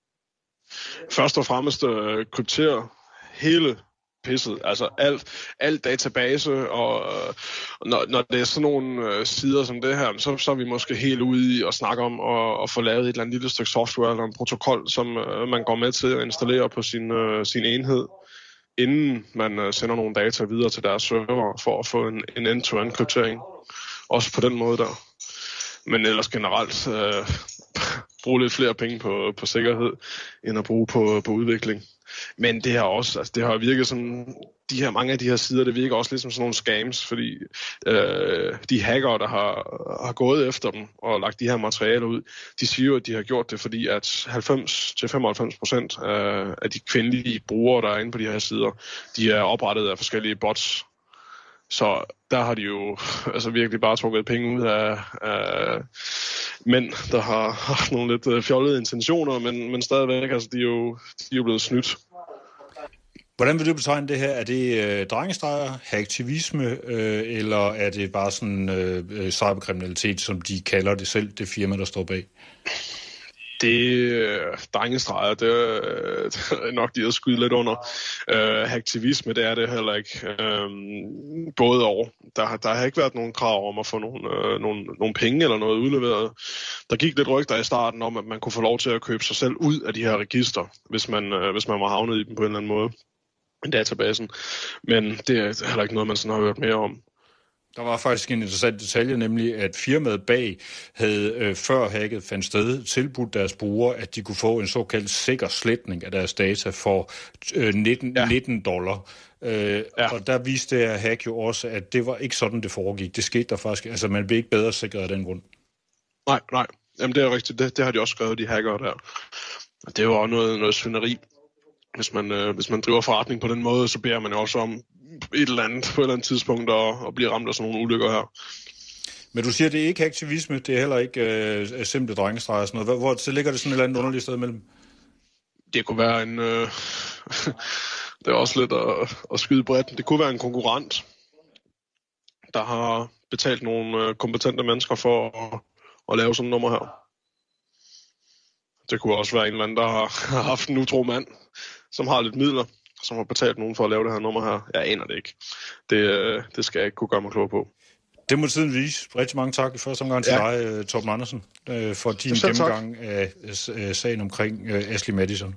Først og fremmest øh, kryptere hele pisset, altså alt, alt database, og øh, når, når det er sådan nogle øh, sider som det her, så, så er vi måske helt ude i at snakke om at, at få lavet et eller andet lille stykke software eller en protokol, som øh, man går med til at installere på sin, øh, sin enhed, inden man øh, sender nogle data videre til deres server for at få en, en end-to-end kryptering. Også på den måde der. Men ellers generelt øh, bruge lidt flere penge på, på sikkerhed, end at bruge på, på udvikling. Men det har også, altså det har virket som, de her, mange af de her sider, det virker også lidt som sådan nogle scams, fordi øh, de hackere, der har, har gået efter dem og lagt de her materialer ud, de siger jo, at de har gjort det, fordi at halvfems til femoghalvfems procent af, af de kvindelige brugere, der er inde på de her sider, de er oprettet af forskellige bots. Så der har de jo altså virkelig bare trukket penge ud af, af mænd, der har haft nogle lidt fjollede intentioner, men, men stadigvæk, altså de er jo, de er jo blevet snydt. Hvordan vil du betegne det her? Er det øh, drengestreger, hacktivisme, øh, eller er det bare sådan øh, cyberkriminalitet, som de kalder det selv, det firma, der står bag? Det er drengestreger, det er nok de at skyde lidt under. Uh, aktivisme, det er det heller ikke. Uh, både over. Der, der har ikke været nogen krav om at få nogle, uh, nogle, nogle penge eller noget udleveret. Der gik lidt rygter i starten om, at man kunne få lov til at købe sig selv ud af de her register, hvis man, uh, hvis man var havnet i dem på en eller anden måde. I databasen. Men det er heller ikke noget, man sådan har hørt mere om. Der var faktisk en interessant detalje, nemlig at firmaet bag havde øh, før hacket fandt sted tilbudt deres brugere, at de kunne få en såkaldt sikker sletning af deres data for øh, nitten, ja. nitten dollar. Øh, ja. Og der viste det her hack jo også, at det var ikke sådan, det foregik. Det skete der faktisk. Altså, man blev ikke bedre sikret af den grund. Nej, nej. Jamen, det er rigtigt. Det, det har de også skrevet, de hackere der. Og det er jo også noget, noget svinderi. Hvis man, øh, hvis man driver forretning på den måde, så beder man jo også om et eller andet på et eller andet tidspunkt og, og blive ramt af sådan nogle ulykker her. Men du siger, det er ikke aktivisme, det er heller ikke øh, simple drengestreger og sådan noget. Hvor så ligger det sådan et eller andet underligt sted imellem? Det kunne være en... Øh, det er også lidt at, at skyde bredt. Det kunne være en konkurrent, der har betalt nogle øh, kompetente mennesker for at, at lave sådan et nummer her. Det kunne også være en eller anden, der har, har haft en utro mand, som har lidt midler, som har betalt nogen for at lave det her nummer her. Jeg aner det ikke. Det, det skal jeg ikke kunne gøre mig klog på. Det må tiden vise. Rigtig mange tak i første omgang til ja. dig, Torben Andersen, for din gennemgang af sagen omkring Ashley Madison.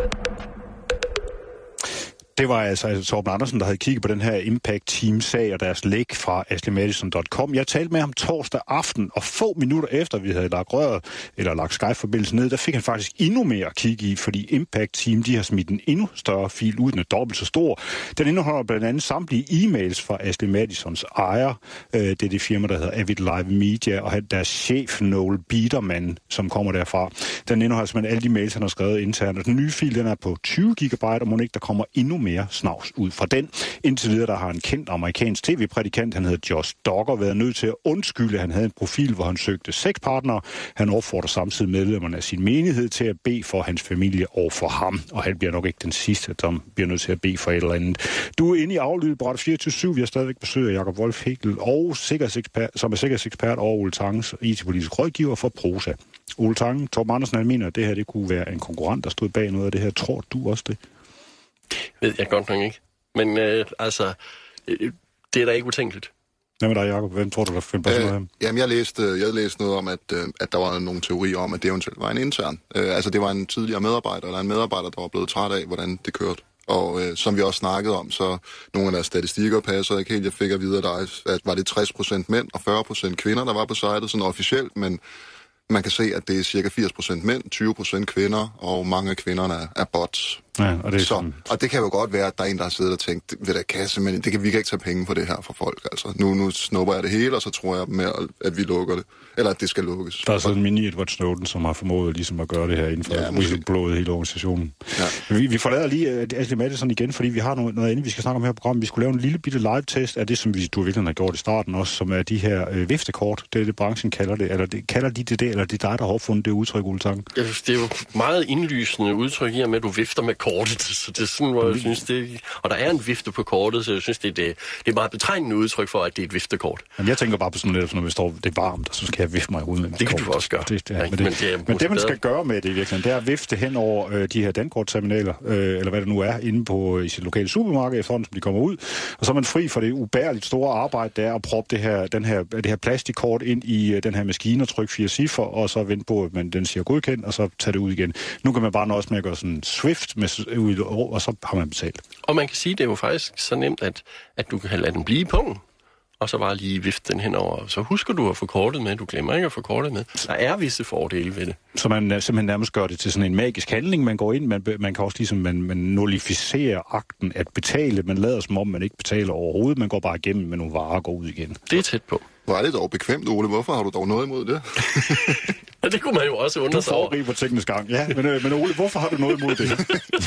Det var altså, altså Torben Andersen, der havde kigget på den her Impact Team-sag og deres læk fra ashley madison punktum com. Jeg talte med ham torsdag aften, og få minutter efter, vi havde lagt røret, eller lagt Skype-forbindelsen ned, der fik han faktisk endnu mere at kigge i, fordi Impact Team, de har smidt en endnu større fil ud, den er dobbelt så stor. Den indeholder blandt andet samtlige e-mails fra Ashley Madisons ejer. Det er det firma, der hedder Avid Live Media, og deres chef, Noel Biederman, som kommer derfra. Den indeholder simpelthen alle de mails, han har skrevet internt. Og den nye fil, den er på tyve gigabyte, og må ikke, der kommer endnu mere snavs ud fra den. Indtil videre, der har en kendt amerikansk tv-prædikant, han hedder Josh Duggar, været nødt til at undskylde. Han havde en profil, hvor han søgte sexpartnere. Han opfordrer samtidig medlemmerne af sin menighed til at bede for hans familie og for ham. Og han bliver nok ikke den sidste, som bliver nødt til at bede for et eller andet. Du er inde i aflyttet på Radio fireogtyve syv. Vi har stadigvæk besøg af Jakob Wolf Hegel, og sikkerhedsekspert, som er sikkerhedsekspert, og Ole Tanges I T-politisk rådgiver for Prosa. Ole Tange, Torben Andersen, han mener, at det her det kunne være en konkurrent, der stod bag noget af det her. Tror du også det? Ved jeg godt nok ikke. Men øh, altså, øh, det er da ikke utænkeligt. Hvad med dig, Jacob? Hvem tror du, der finder på sådan noget her? Jamen, jeg læste, jeg læste noget om, at, at der var nogle teorier om, at det eventuelt var en intern. Øh, altså, det var en tidligere medarbejder, eller en medarbejder, der var blevet træt af, hvordan det kørte. Og øh, som vi også snakkede om, så nogle af deres statistikker passer ikke helt. Jeg fik at vide, at der var det tres procent mænd og fyrre procent kvinder, der var på sitet, sådan officielt, men man kan se, at det er cirka firs procent mænd, tyve procent kvinder, og mange af kvinderne er, er bots. Ja, og, det er så, sådan... og det kan jo godt være, at der er en, der har siddet og tænkt, ved der kasse, men det kan, vi kan ikke tage penge for det her fra folk. Altså, nu, nu snupper jeg det hele, og så tror jeg med, at vi lukker det. Eller at det skal lukkes. Der er sådan en mini-Edward Snowden, som har formået ligesom at gøre det her inden for ja, whistleblowet hele organisationen. Ja. Vi, vi forlader lige uh, Ashley Madison igen, fordi vi har noget, noget andet, vi skal snakke om her på programmet. Vi skulle lave en lille bitte live-test af det, som vi, du virkelig har gjort i starten også, som er de her øh, viftekort. Det er det, branchen kalder det. Eller det, kalder de det det, eller det er dig, der har opfundet det udtryk, Ole Tange? Ja, det er jo meget indlysende udtryk her med, at du vifter med kortet. Så det er sådan, hvor jeg synes, det... Og der er en vifte på kortet, så jeg synes, det er, det, det er meget betegnende udtryk for, at det er et viftekort. Jamen, jeg tænker bare på sådan lidt, når vi står, det er varmt, og så skal jeg vifte mig i hovedet med det kan du også gøre. Det, det, ja, men, det, men, det, men det, man skal gøre med det i virkeligheden, det er at vifte hen over øh, de her dankortterminaler, øh, eller hvad det nu er, inde på i sit lokale supermarked, efterhånden som de kommer ud. Og så er man fri for det ubærligt store arbejde, der er at proppe det her, den her, det her plastikkort ind i øh, den her maskine og trykke fire cifre, og så vente på, at man den siger godkendt, og så tage det ud igen. Nu kan man bare nøjes med at gøre sådan Swift, med, og så har man betalt. Og man kan sige, det er jo faktisk så nemt, at, at du kan lade den blive i pungen, og så bare lige vifte den henover. Så husker du at få kortet med, du glemmer ikke at få kortet med. Der er visse fordele ved det. Så man simpelthen nærmest gør det til sådan en magisk handling, man går ind, man, man kan også ligesom, man, man nullificerer akten at betale, man lader som om, man ikke betaler overhovedet, man går bare igennem med nogle varer og går ud igen. Det er tæt på. Hvor er det dog bekvemt, Ole? Hvorfor har du dog noget imod det? Ja, det kunne man jo også undre sig over. Du foregriber teknisk gang. Ja, men, øh, men Ole, hvorfor har du noget imod det?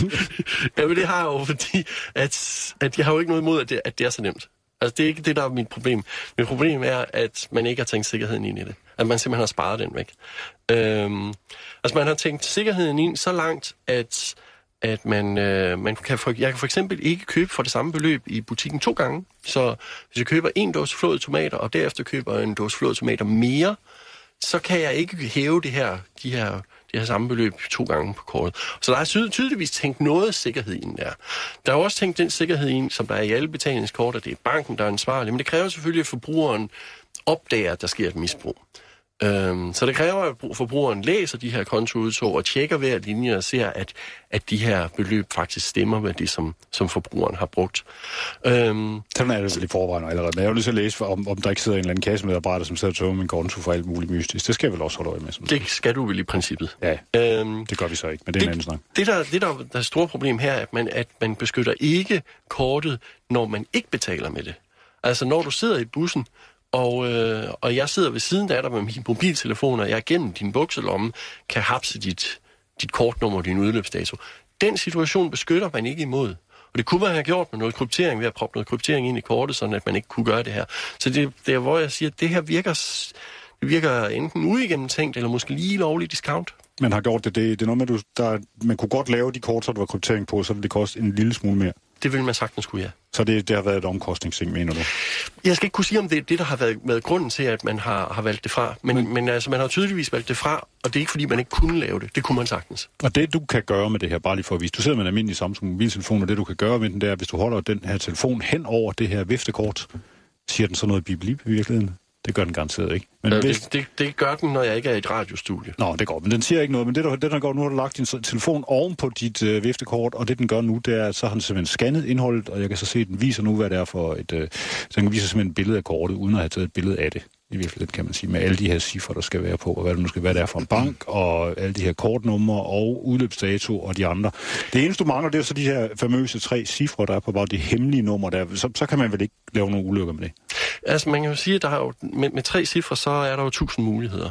Jamen det har jeg jo, fordi at, at jeg har jo ikke noget imod, at det, at det er så nemt. Altså det er ikke det, der er mit problem. Mit problem er, at man ikke har tænkt sikkerheden ind i det. At man simpelthen har sparet den væk. Øhm, altså man har tænkt sikkerheden ind så langt, at at man, øh, man kan for, jeg kan for eksempel ikke købe for det samme beløb i butikken to gange. Så hvis jeg køber en dåse flåede tomater, og derefter køber en dåse flåede tomater mere, så kan jeg ikke hæve det her, de her, det her samme beløb to gange på kortet. Så der er tydeligvis tænkt noget sikkerhed ind der. Der er også tænkt den sikkerhed ind, som der er i alle betalingskort, at det er banken, der er ansvarlig. Men det kræver selvfølgelig, at forbrugeren opdager, at der sker et misbrug. Øhm, så det kræver, at forbrugeren læser de her kontoudtog og tjekker hver linje og ser, at, at de her beløb faktisk stemmer med det, som, som forbrugeren har brugt. Øhm, Sådan er det vel i forvejen allerede. Men jeg vil lige så læse, om, om der ikke sidder en eller anden kassemedarbejder, som sidder og tømmer min konto for alt muligt mystisk. Det skal jeg vel også holde øje med. Sådan. Det skal du vel i princippet. Ja, øhm, det gør vi så ikke, men det er det, en anden snak. Det, der, det der, der er store problem her, er, at man, at man beskytter ikke kortet, når man ikke betaler med det. Altså når du sidder i bussen, Og, øh, og jeg sidder ved siden af dig med min mobiltelefon, og jeg gennem din bukselomme kan hapse dit, dit kortnummer og din udløbsdato. Den situation beskytter man ikke imod. Og det kunne man have gjort med noget kryptering, ved at proppe noget kryptering ind i kortet, sådan at man ikke kunne gøre det her. Så det, det er, hvor jeg siger, at det her virker, det virker enten uigennemtænkt, eller måske lige lovligt discount. Man har gjort det. Det, det er noget med, du, der, man kunne godt lave de kort, så der var kryptering på, så ville det koste en lille smule mere. Det vil man sagtens kunne, ja. Så det, det har været et omkostningsting, mener du? Jeg skal ikke kunne sige, om det er det, der har været, været grunden til, at man har, har valgt det fra. Men, men, men altså, man har tydeligvis valgt det fra, og det er ikke, fordi man ikke kunne lave det. Det kunne man sagtens. Og det, du kan gøre med det her, bare lige for at vise. Du sidder med en almindelig Samsung mobiltelefon, og det, du kan gøre med den der, hvis du holder den her telefon hen over det her viftekort, siger den så noget bip-lip i virkeligheden? Det gør den garanteret ikke. Men ja, hvis... det, det, det gør den, når jeg ikke er i et radiostudie. Nå, det går, men den siger ikke noget. Men det, der, det, der går, nu har du lagt din telefon oven på dit øh, viftekort, og det, den gør nu, det er, så har den simpelthen scannet indholdet, og jeg kan så se, at den viser nu, hvad det er for et... Øh, så den viser simpelthen et billede af kortet, uden at have taget et billede af det. I virkeligheden, kan man sige, med alle de her cifre, der skal være på, og hvad det nu skal være, der er for en bank, og alle de her kortnumre, og udløbsdato, og de andre. Det eneste, du mangler, det er så de her famøse tre cifre, der er på bare de hemmelige numre, der så, så kan man vel ikke lave nogle ulykker med det? Altså, man kan jo sige, at der er jo, med, med tre cifre, så er der jo tusind muligheder.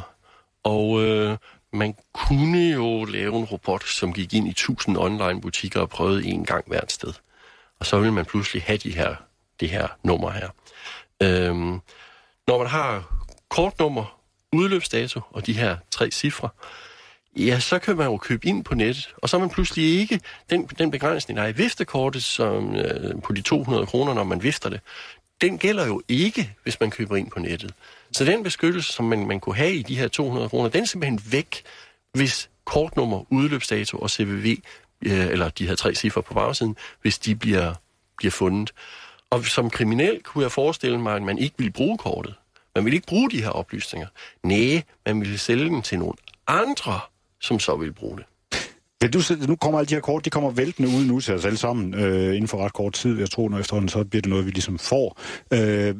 Og øh, man kunne jo lave en robot, som gik ind i tusind online-butikker og prøvede en gang hvert sted. Og så vil man pludselig have de her, det her nummer her. Øhm, Når man har kortnummer, udløbsdato og de her tre cifre, ja, så kan man jo købe ind på nettet, og så er man pludselig ikke den, den begrænsning, der er i viftekortet som, øh, på de to hundrede kroner, når man vifter det. Den gælder jo ikke, hvis man køber ind på nettet. Så den beskyttelse, som man, man kunne have i de her to hundrede kroner, den er simpelthen væk, hvis kortnummer, udløbsdato og C V V, øh, eller de her tre cifre på bagsiden, hvis de bliver, bliver fundet. Og som kriminel kunne jeg forestille mig, at man ikke ville bruge kortet. Man ville ikke bruge de her oplysninger. Næh, man ville sælge dem til nogle andre, som så ville bruge det. Ja, du, nu kommer alle de her kort, de kommer væltende ud nu til os alle sammen øh, inden for ret kort tid. Jeg tror, når efterhånden så bliver det noget, vi ligesom får. Øh,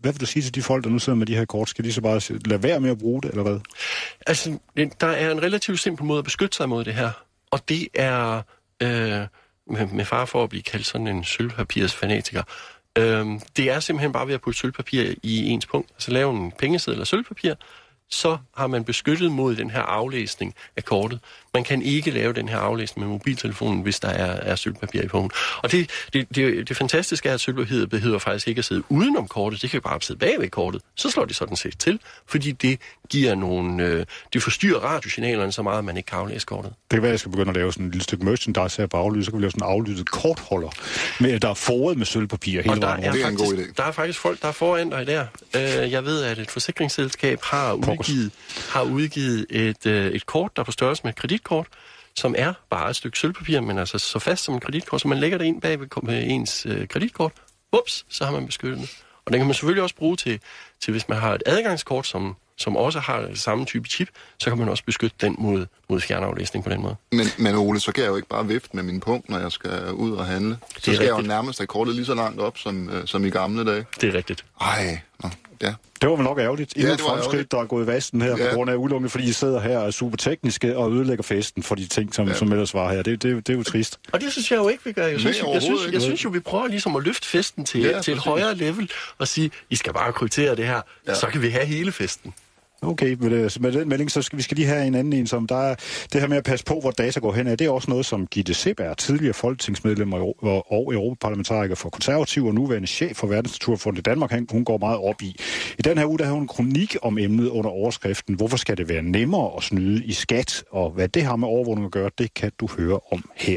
hvad vil du sige til de folk, der nu sidder med de her kort? Skal de så bare lade være med at bruge det, eller hvad? Altså, der er en relativt simpel måde at beskytte sig mod det her, og det er, øh, med, med fare for at blive kaldt sådan en sølvpapirsfanatiker, øh, det er simpelthen bare ved at putte sølvpapir i ens punkt, altså lave en pengeseddel af sølvpapir, så har man beskyttet mod den her aflæsning af kortet. Man kan ikke lave den her aflæsning med mobiltelefonen, hvis der er, er sølvpapir i punkten. Og det, det, det, det fantastiske er, at sølvpapiret behøver faktisk ikke at sidde udenom kortet. Det kan bare sidde bag ved kortet. Så slår de sådan set til, fordi det giver nogle... Øh, det forstyrrer radiosignalerne så meget, at man ikke kan aflæse kortet. Det kan være, at jeg skal begynde at lave sådan et lille stykke merchandise her på aflydet, så kan vi lave sådan en aflyttet kortholder, med, der er foret med sølvpapir hele der vejen. Er det er faktisk, en god idé. Der er faktisk folk, der er foran dig der. Øh, jeg ved, at et forsikringsselskab har udgivet, har udgivet et, øh, et kort, der er på størrelse med et kreditkort, som er bare et stykke sølvpapir, men altså så fast som et kreditkort, så man lægger det ind bag ved ens øh, kreditkort. Ups, så har man beskyttet det. Og den kan man selvfølgelig også bruge til, til hvis man har et adgangskort, som, som også har samme type chip, så kan man også beskytte den mod, mod fjernaflæsning på den måde. Men, men Ole, så kan jeg jo ikke bare vifte med min punkt, når jeg skal ud og handle. Så skal rigtigt. Jeg jo nærmest have kortet lige så langt op, som, øh, som i gamle dage. Det er rigtigt. Ej, nå, ja. Det var vel nok ærgerligt. Ja, det var fremskridt, der er gået i vasten her, ja. På grund af udelukkende, fordi I sidder her og er super tekniske og ødelægger festen for de ting, som, ja. som ellers var her. Det, det, det er jo trist. Og det synes jeg jo ikke, vi gør. Jeg synes, Nej, jeg, synes, jeg synes jo, vi prøver ligesom at løfte festen til, ja, til et højere level og sige, I skal bare kryptere det her, ja. Så kan vi have hele festen. Okay, med, med den melding, så skal vi skal lige have en anden en, som der er det her med at passe på, hvor data går hen. Er det også noget, som Gitte Seberg, tidligere folketingsmedlem og, og europaparlamentariker for Konservativ og nuværende chef for Verdensnaturfonden i Danmark, hun går meget op i. I den her uge, der har hun en kronik om emnet under overskriften, hvorfor skal det være nemmere at snyde i skat, og hvad det har med overvågning at gøre, det kan du høre om her.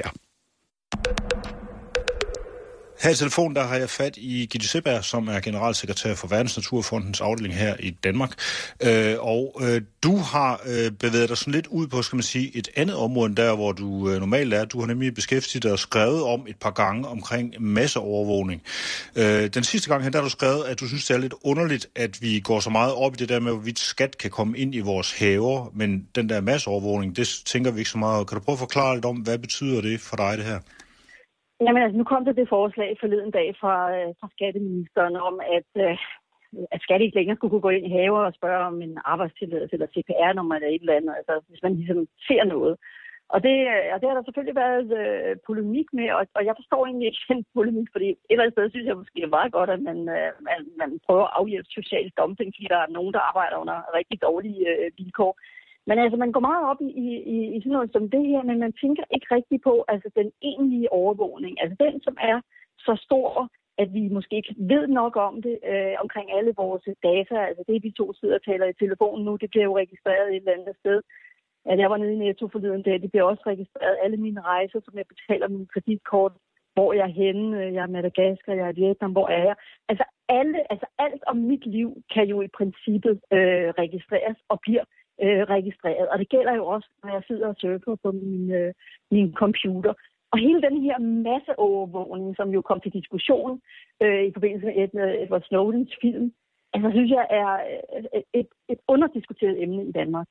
Her i telefonen, der har jeg fat i Gitte Seberg, som er generalsekretær for Verdensnaturfondens afdeling her i Danmark. Øh, og øh, du har øh, bevæget dig sådan lidt ud på, skal man sige, et andet område end der, hvor du øh, normalt er. Du har nemlig beskæftiget dig og skrevet om et par gange omkring masseovervågning. Øh, den sidste gang her, der har du skrevet, at du synes, det er lidt underligt, at vi går så meget op i det der med, hvorvidt skat kan komme ind i vores haver, men den der masseovervågning, det tænker vi ikke så meget. Kan du prøve at forklare lidt om, hvad betyder det for dig, det her? Jamen altså, nu kom der det forslag forleden dag fra, øh, fra skatteministeren om, at, øh, at skat ikke længere skulle kunne gå ind i haver og spørge om en arbejdstilladelse eller C P R-nummer eller et eller andet, altså hvis man ligesom ser noget. Og det, og det har der selvfølgelig været øh, polemik med, og, og jeg forstår egentlig ikke den polemik, fordi et eller andet sted synes jeg måske er meget godt, at man, øh, man, man prøver at afhjælpe social dumping, fordi der er nogen, der arbejder under rigtig dårlige øh, vilkår. Men altså, man går meget op i, i, i sådan noget som det her, men man tænker ikke rigtig på altså, den egentlige overvågning. Altså den, som er så stor, at vi måske ikke ved nok om det, øh, omkring alle vores data. Altså det, vi to sidder og taler i telefonen nu, det bliver jo registreret et eller andet sted. Altså, jeg var nede i Netto forleden dag, det bliver også registreret. Alle mine rejser, som jeg betaler med kreditkort, hvor jeg er henne, jeg er i Madagaskar, jeg er i Vietnam, hvor er jeg. Altså, alle, altså alt om mit liv kan jo i princippet øh, registreres og bliver Øh, registreret. Og det gælder jo også, når jeg sidder og surfer på min, øh, min computer. Og hele den her masseovervågning, som jo kom til diskussion øh, i forbindelse med Edward Snowdens film, altså synes jeg er et, et, et underdiskuteret emne i Danmark.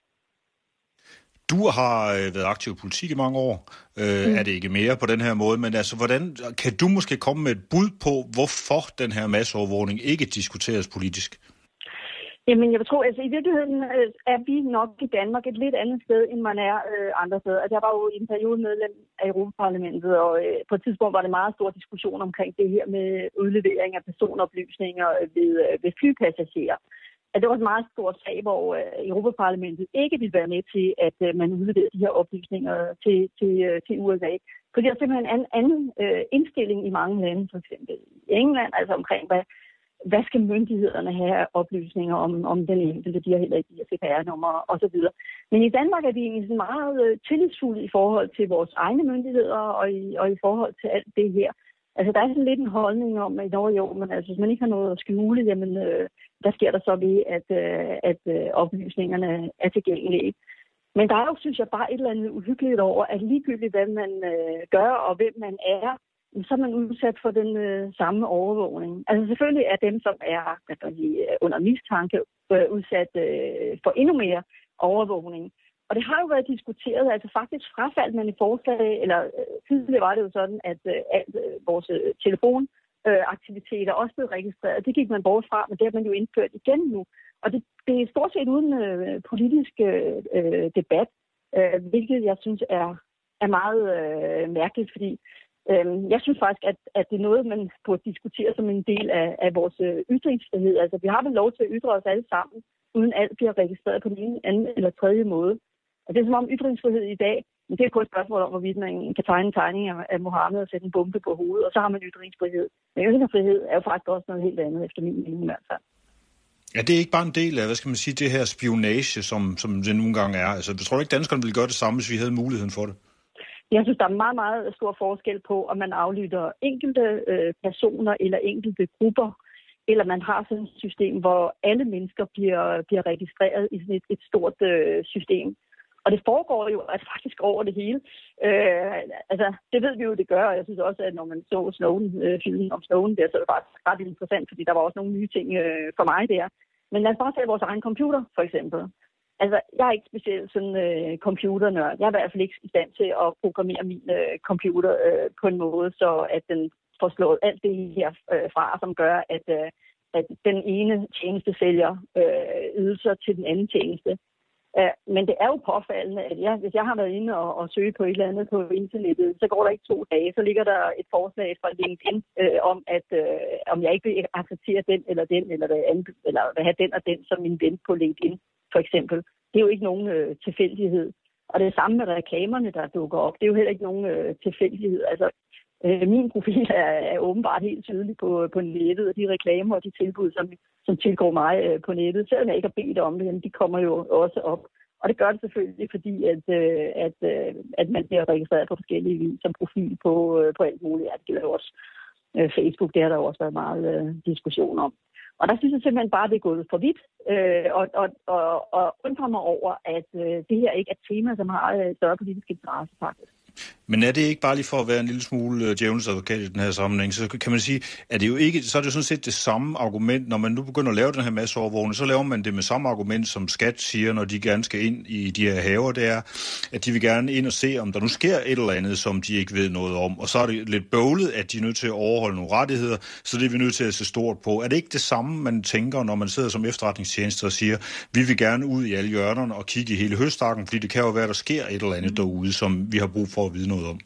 Du har været aktiv i politik i mange år. Øh, mm. Er det ikke mere på den her måde? Men altså, hvordan kan du måske komme med et bud på, hvorfor den her masseovervågning ikke diskuteres politisk? Jamen, jeg tror, altså i virkeligheden øh, er vi nok i Danmark et lidt andet sted, end man er øh, andre steder. Altså, jeg var jo i en periode medlem af Europaparlamentet, og øh, på et tidspunkt var det meget stor diskussion omkring det her med udlevering af personoplysninger ved, øh, ved flypassagerer. At det var et meget stort sag, hvor øh, Europaparlamentet ikke ville være med til, at øh, man udleverede de her oplysninger til, til, øh, til U S A. For det er simpelthen en anden, anden øh, indstilling i mange lande, for eksempel i England, altså omkring hvad Hvad skal myndighederne have oplysninger om, om den enkelte? De har heller ikke de her C P R-nummer osv. Men i Danmark er vi egentlig meget tillidsfulde i forhold til vores egne myndigheder og i, og i forhold til alt det her. Altså der er sådan lidt en holdning om, at jo, men altså, hvis man ikke har noget at skjule, jamen øh, hvad sker der så ved, at, øh, at øh, oplysningerne er tilgængelige? Men der er jo, synes jeg, bare et eller andet uhyggeligt over, at ligegyldigt hvad man øh, gør og hvem man er, så er man udsat for den øh, samme overvågning. Altså selvfølgelig er dem, som er sige, under mistanke, øh, udsat øh, for endnu mere overvågning. Og det har jo været diskuteret, altså faktisk frafaldt man i forslag, eller øh, tidligere var det jo sådan, at øh, alt øh, vores telefon øh, aktiviteter også blevet registreret. Det gik man bort fra, men det har man jo indført igen nu. Og det, det er stort set uden øh, politisk øh, debat, øh, hvilket jeg synes er, er meget øh, mærkeligt, fordi øh, jeg synes faktisk, at, at det er noget, man burde diskutere som en del af, af vores øh, ytringsfrihed. Altså, vi har vel lov til at ytre os alle sammen, uden alt bliver registreret på den ene, anden eller tredje måde. Og det er som om ytringsfrihed i dag, men det er kun et spørgsmål om, hvorvidt man kan tegne en tegning af Mohammed og sætte en bombe på hovedet, og så har man ytringsfrihed. Men ytringsfrihed er jo faktisk også noget helt andet, efter min mening i hvert fald. Ja, det er ikke bare en del af, hvad skal man sige, det her spionage, som, som det nogle gange er. Altså, jeg tror ikke, danskerne ville gøre det samme, hvis vi havde muligheden for det. Jeg synes, der er meget, meget stor forskel på, om man aflytter enkelte øh, personer eller enkelte grupper, eller man har sådan et system, hvor alle mennesker bliver, bliver registreret i sådan et, et stort øh, system. Og det foregår jo altså faktisk over det hele. Øh, altså, det ved vi jo, det gør, og jeg synes også, at når man så Snowden, øh, filmen om Snowden der, så er det faktisk ret interessant, fordi der var også nogle nye ting øh, for mig der. Men lad os bare tage vores egen computer, for eksempel. Altså, jeg er ikke specielt sådan øh, computernørd. Jeg er i hvert fald ikke i stand til at programmere min øh, computer øh, på en måde, så at den får slået alt det her øh, fra, som gør, at, øh, at den ene tjeneste sælger øh, ydelser til den anden tjeneste. Uh, men det er jo påfaldende, at jeg, hvis jeg har været inde og, og søge på et eller andet på internettet, så går der ikke to dage, så ligger der et forslag fra LinkedIn uh, om, at uh, om jeg ikke vil acceptere den eller den, eller, eller vil have den og den som min ven på LinkedIn, for eksempel. Det er jo ikke nogen uh, tilfældighed. Og det er samme med reklamerne, der dukker op. Det er jo heller ikke nogen uh, tilfældighed. Altså, uh, min profil er, er åbenbart helt tydelig på, på nettet, og de reklamer og de tilbud, som som tilgår mig øh, på nettet, selvom jeg ikke har bedt om det, de kommer jo også op. Og det gør det selvfølgelig, fordi at, øh, at, øh, at man bliver registreret på forskellige vis som profil på, øh, på alt muligt. Ja, det gælder også øh, Facebook, det har der også været meget øh, diskussion om. Og der synes jeg simpelthen bare, det er gået for vidt, øh, og, og, og, og undrer mig over, at øh, det her ikke er et tema, som har øh, større politisk interesse faktisk. Men er det ikke bare lige for at være en lille smule uh, djævelens advokat i den her sammenhæng, så kan man sige, at det jo ikke, så er det jo sådan set det samme argument, når man nu begynder at lave den her masseovervågning, så laver man det med samme argument, som Skat siger, når de gerne skal ind i de her haver, det er, at de vil gerne ind og se, om der nu sker et eller andet, som de ikke ved noget om, og så er det lidt bøvlet, at de er nødt til at overholde nogle rettigheder, så det er vi nødt til at se stort på. Er det ikke det samme, man tænker, når man sidder som efterretningstjeneste og siger, vi vil gerne ud i alle hjørnerne og kigge i hele høstakken, fordi det kan jo være, der sker et eller andet derude, som vi har brug for at vide noget om?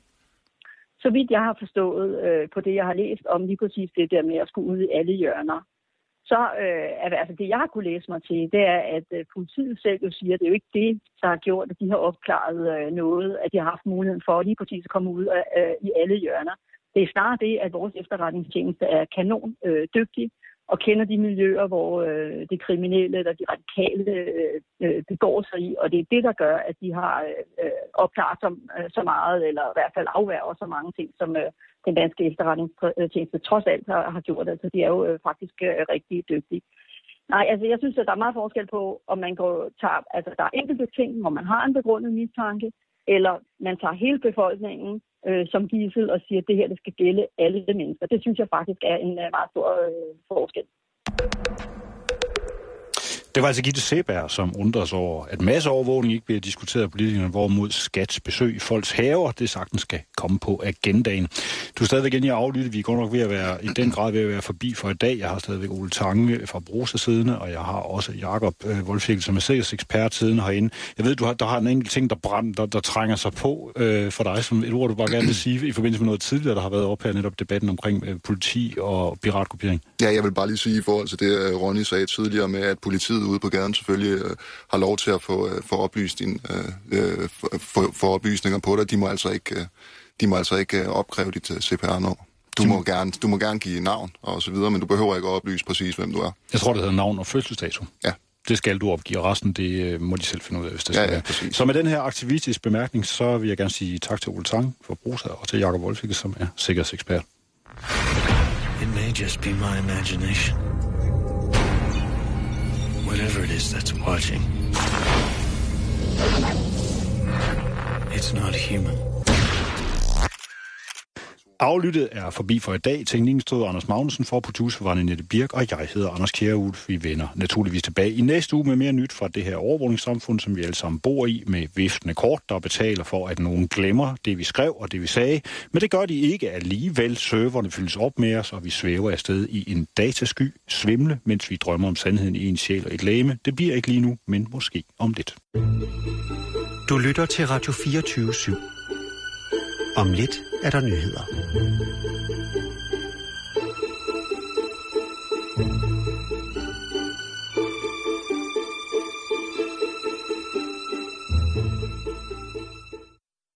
Så vidt jeg har forstået øh, på det, jeg har læst om lige præcis det der med at skulle ud i alle hjørner, så øh, er altså det, jeg har kunne læse mig til, det er, at øh, politiet selv jo siger, at det er jo ikke det, der har gjort, at de har opklaret øh, noget, at de har haft muligheden for lige præcis at komme ud øh, i alle hjørner. Det er snarere det, at vores efterretningstjeneste er kanon øh, dygtig og kender de miljøer, hvor øh, de kriminelle eller de radikale øh, begår sig i. Og det er det, der gør, at de har øh, opklaret så, øh, så meget, eller i hvert fald afværger så mange ting, som øh, den danske efterretningstjeneste trods alt har, har gjort. Altså, de er jo øh, faktisk øh, rigtig dygtige. Nej, altså jeg synes, at der er meget forskel på, om man går, tager, altså der er enkelte ting, hvor man har en begrundet mistanke, eller man tager hele befolkningen øh, som gidsel og siger, at det her det skal gælde alle mennesker. Det synes jeg faktisk er en øh, meget stor øh, forskel. Det var altså Gitte Seeberg, som undrer sig over, at masseovervågning ikke bliver diskuteret af politikerne, hvorimod Skats besøg i folks haver, det sagtens skal komme på agendaen. Du er stadigvæk inde i at aflytte. Vi er godt nok ved at være, i den grad ved at være forbi for i dag. Jeg har stadigvæk Ole Tange fra Brusa siddende, og jeg har også Jakob øh, Wolfswinkel, som er sikkerhedsekspert siddende herinde. Jeg ved, du har, der har en enkelt ting, der brænder, der, der trænger sig på øh, for dig, som et ord, du bare gerne vil sige, i forbindelse med noget tidligere, der har været op her, netop debatten omkring øh, politi og piratkopiering. Ja, jeg vil bare lige sige i forhold til det, Ronny sagde tidligere med, at politiet ude på gaden selvfølgelig øh, har lov til at få, øh, få, oplyst din, øh, få, få oplysninger på dig. De må altså ikke, øh, de må altså ikke øh, opkræve dit øh, C P R-nummer. Du må, gerne, du må gerne give navn og så videre, men du behøver ikke at oplyse præcis, hvem du er. Jeg tror, det hedder navn og fødselsdato. Ja. Det skal du opgive, og resten det øh, må de selv finde ud af, hvis det skal ja, ja, være. Så med den her aktivistiske bemærkning, så vil jeg gerne sige tak til Ole Tange for Brusa og til Jakob Wolfswinkel, som er sikkerhedsekspert. It may just be my imagination. Whatever it is that's watching, it's not human. Aflyttet er forbi for i dag. Teknikken stod Anders Magnussen, for producer var Nette Birk, og jeg hedder Anders Kjærulf. Vi vender naturligvis tilbage i næste uge med mere nyt fra det her overvågningssamfund, som vi alle sammen bor i, med viftende kort, der betaler for, at nogen glemmer det, vi skrev og det, vi sagde. Men det gør de ikke alligevel. Serverne fyldes op med os, og vi svæver afsted i en datasky, svimle, mens vi drømmer om sandheden i en sjæl og et legeme. Det bliver ikke lige nu, men måske om lidt. Du lytter til Radio fireogtyve syv. Om lidt er der nyheder.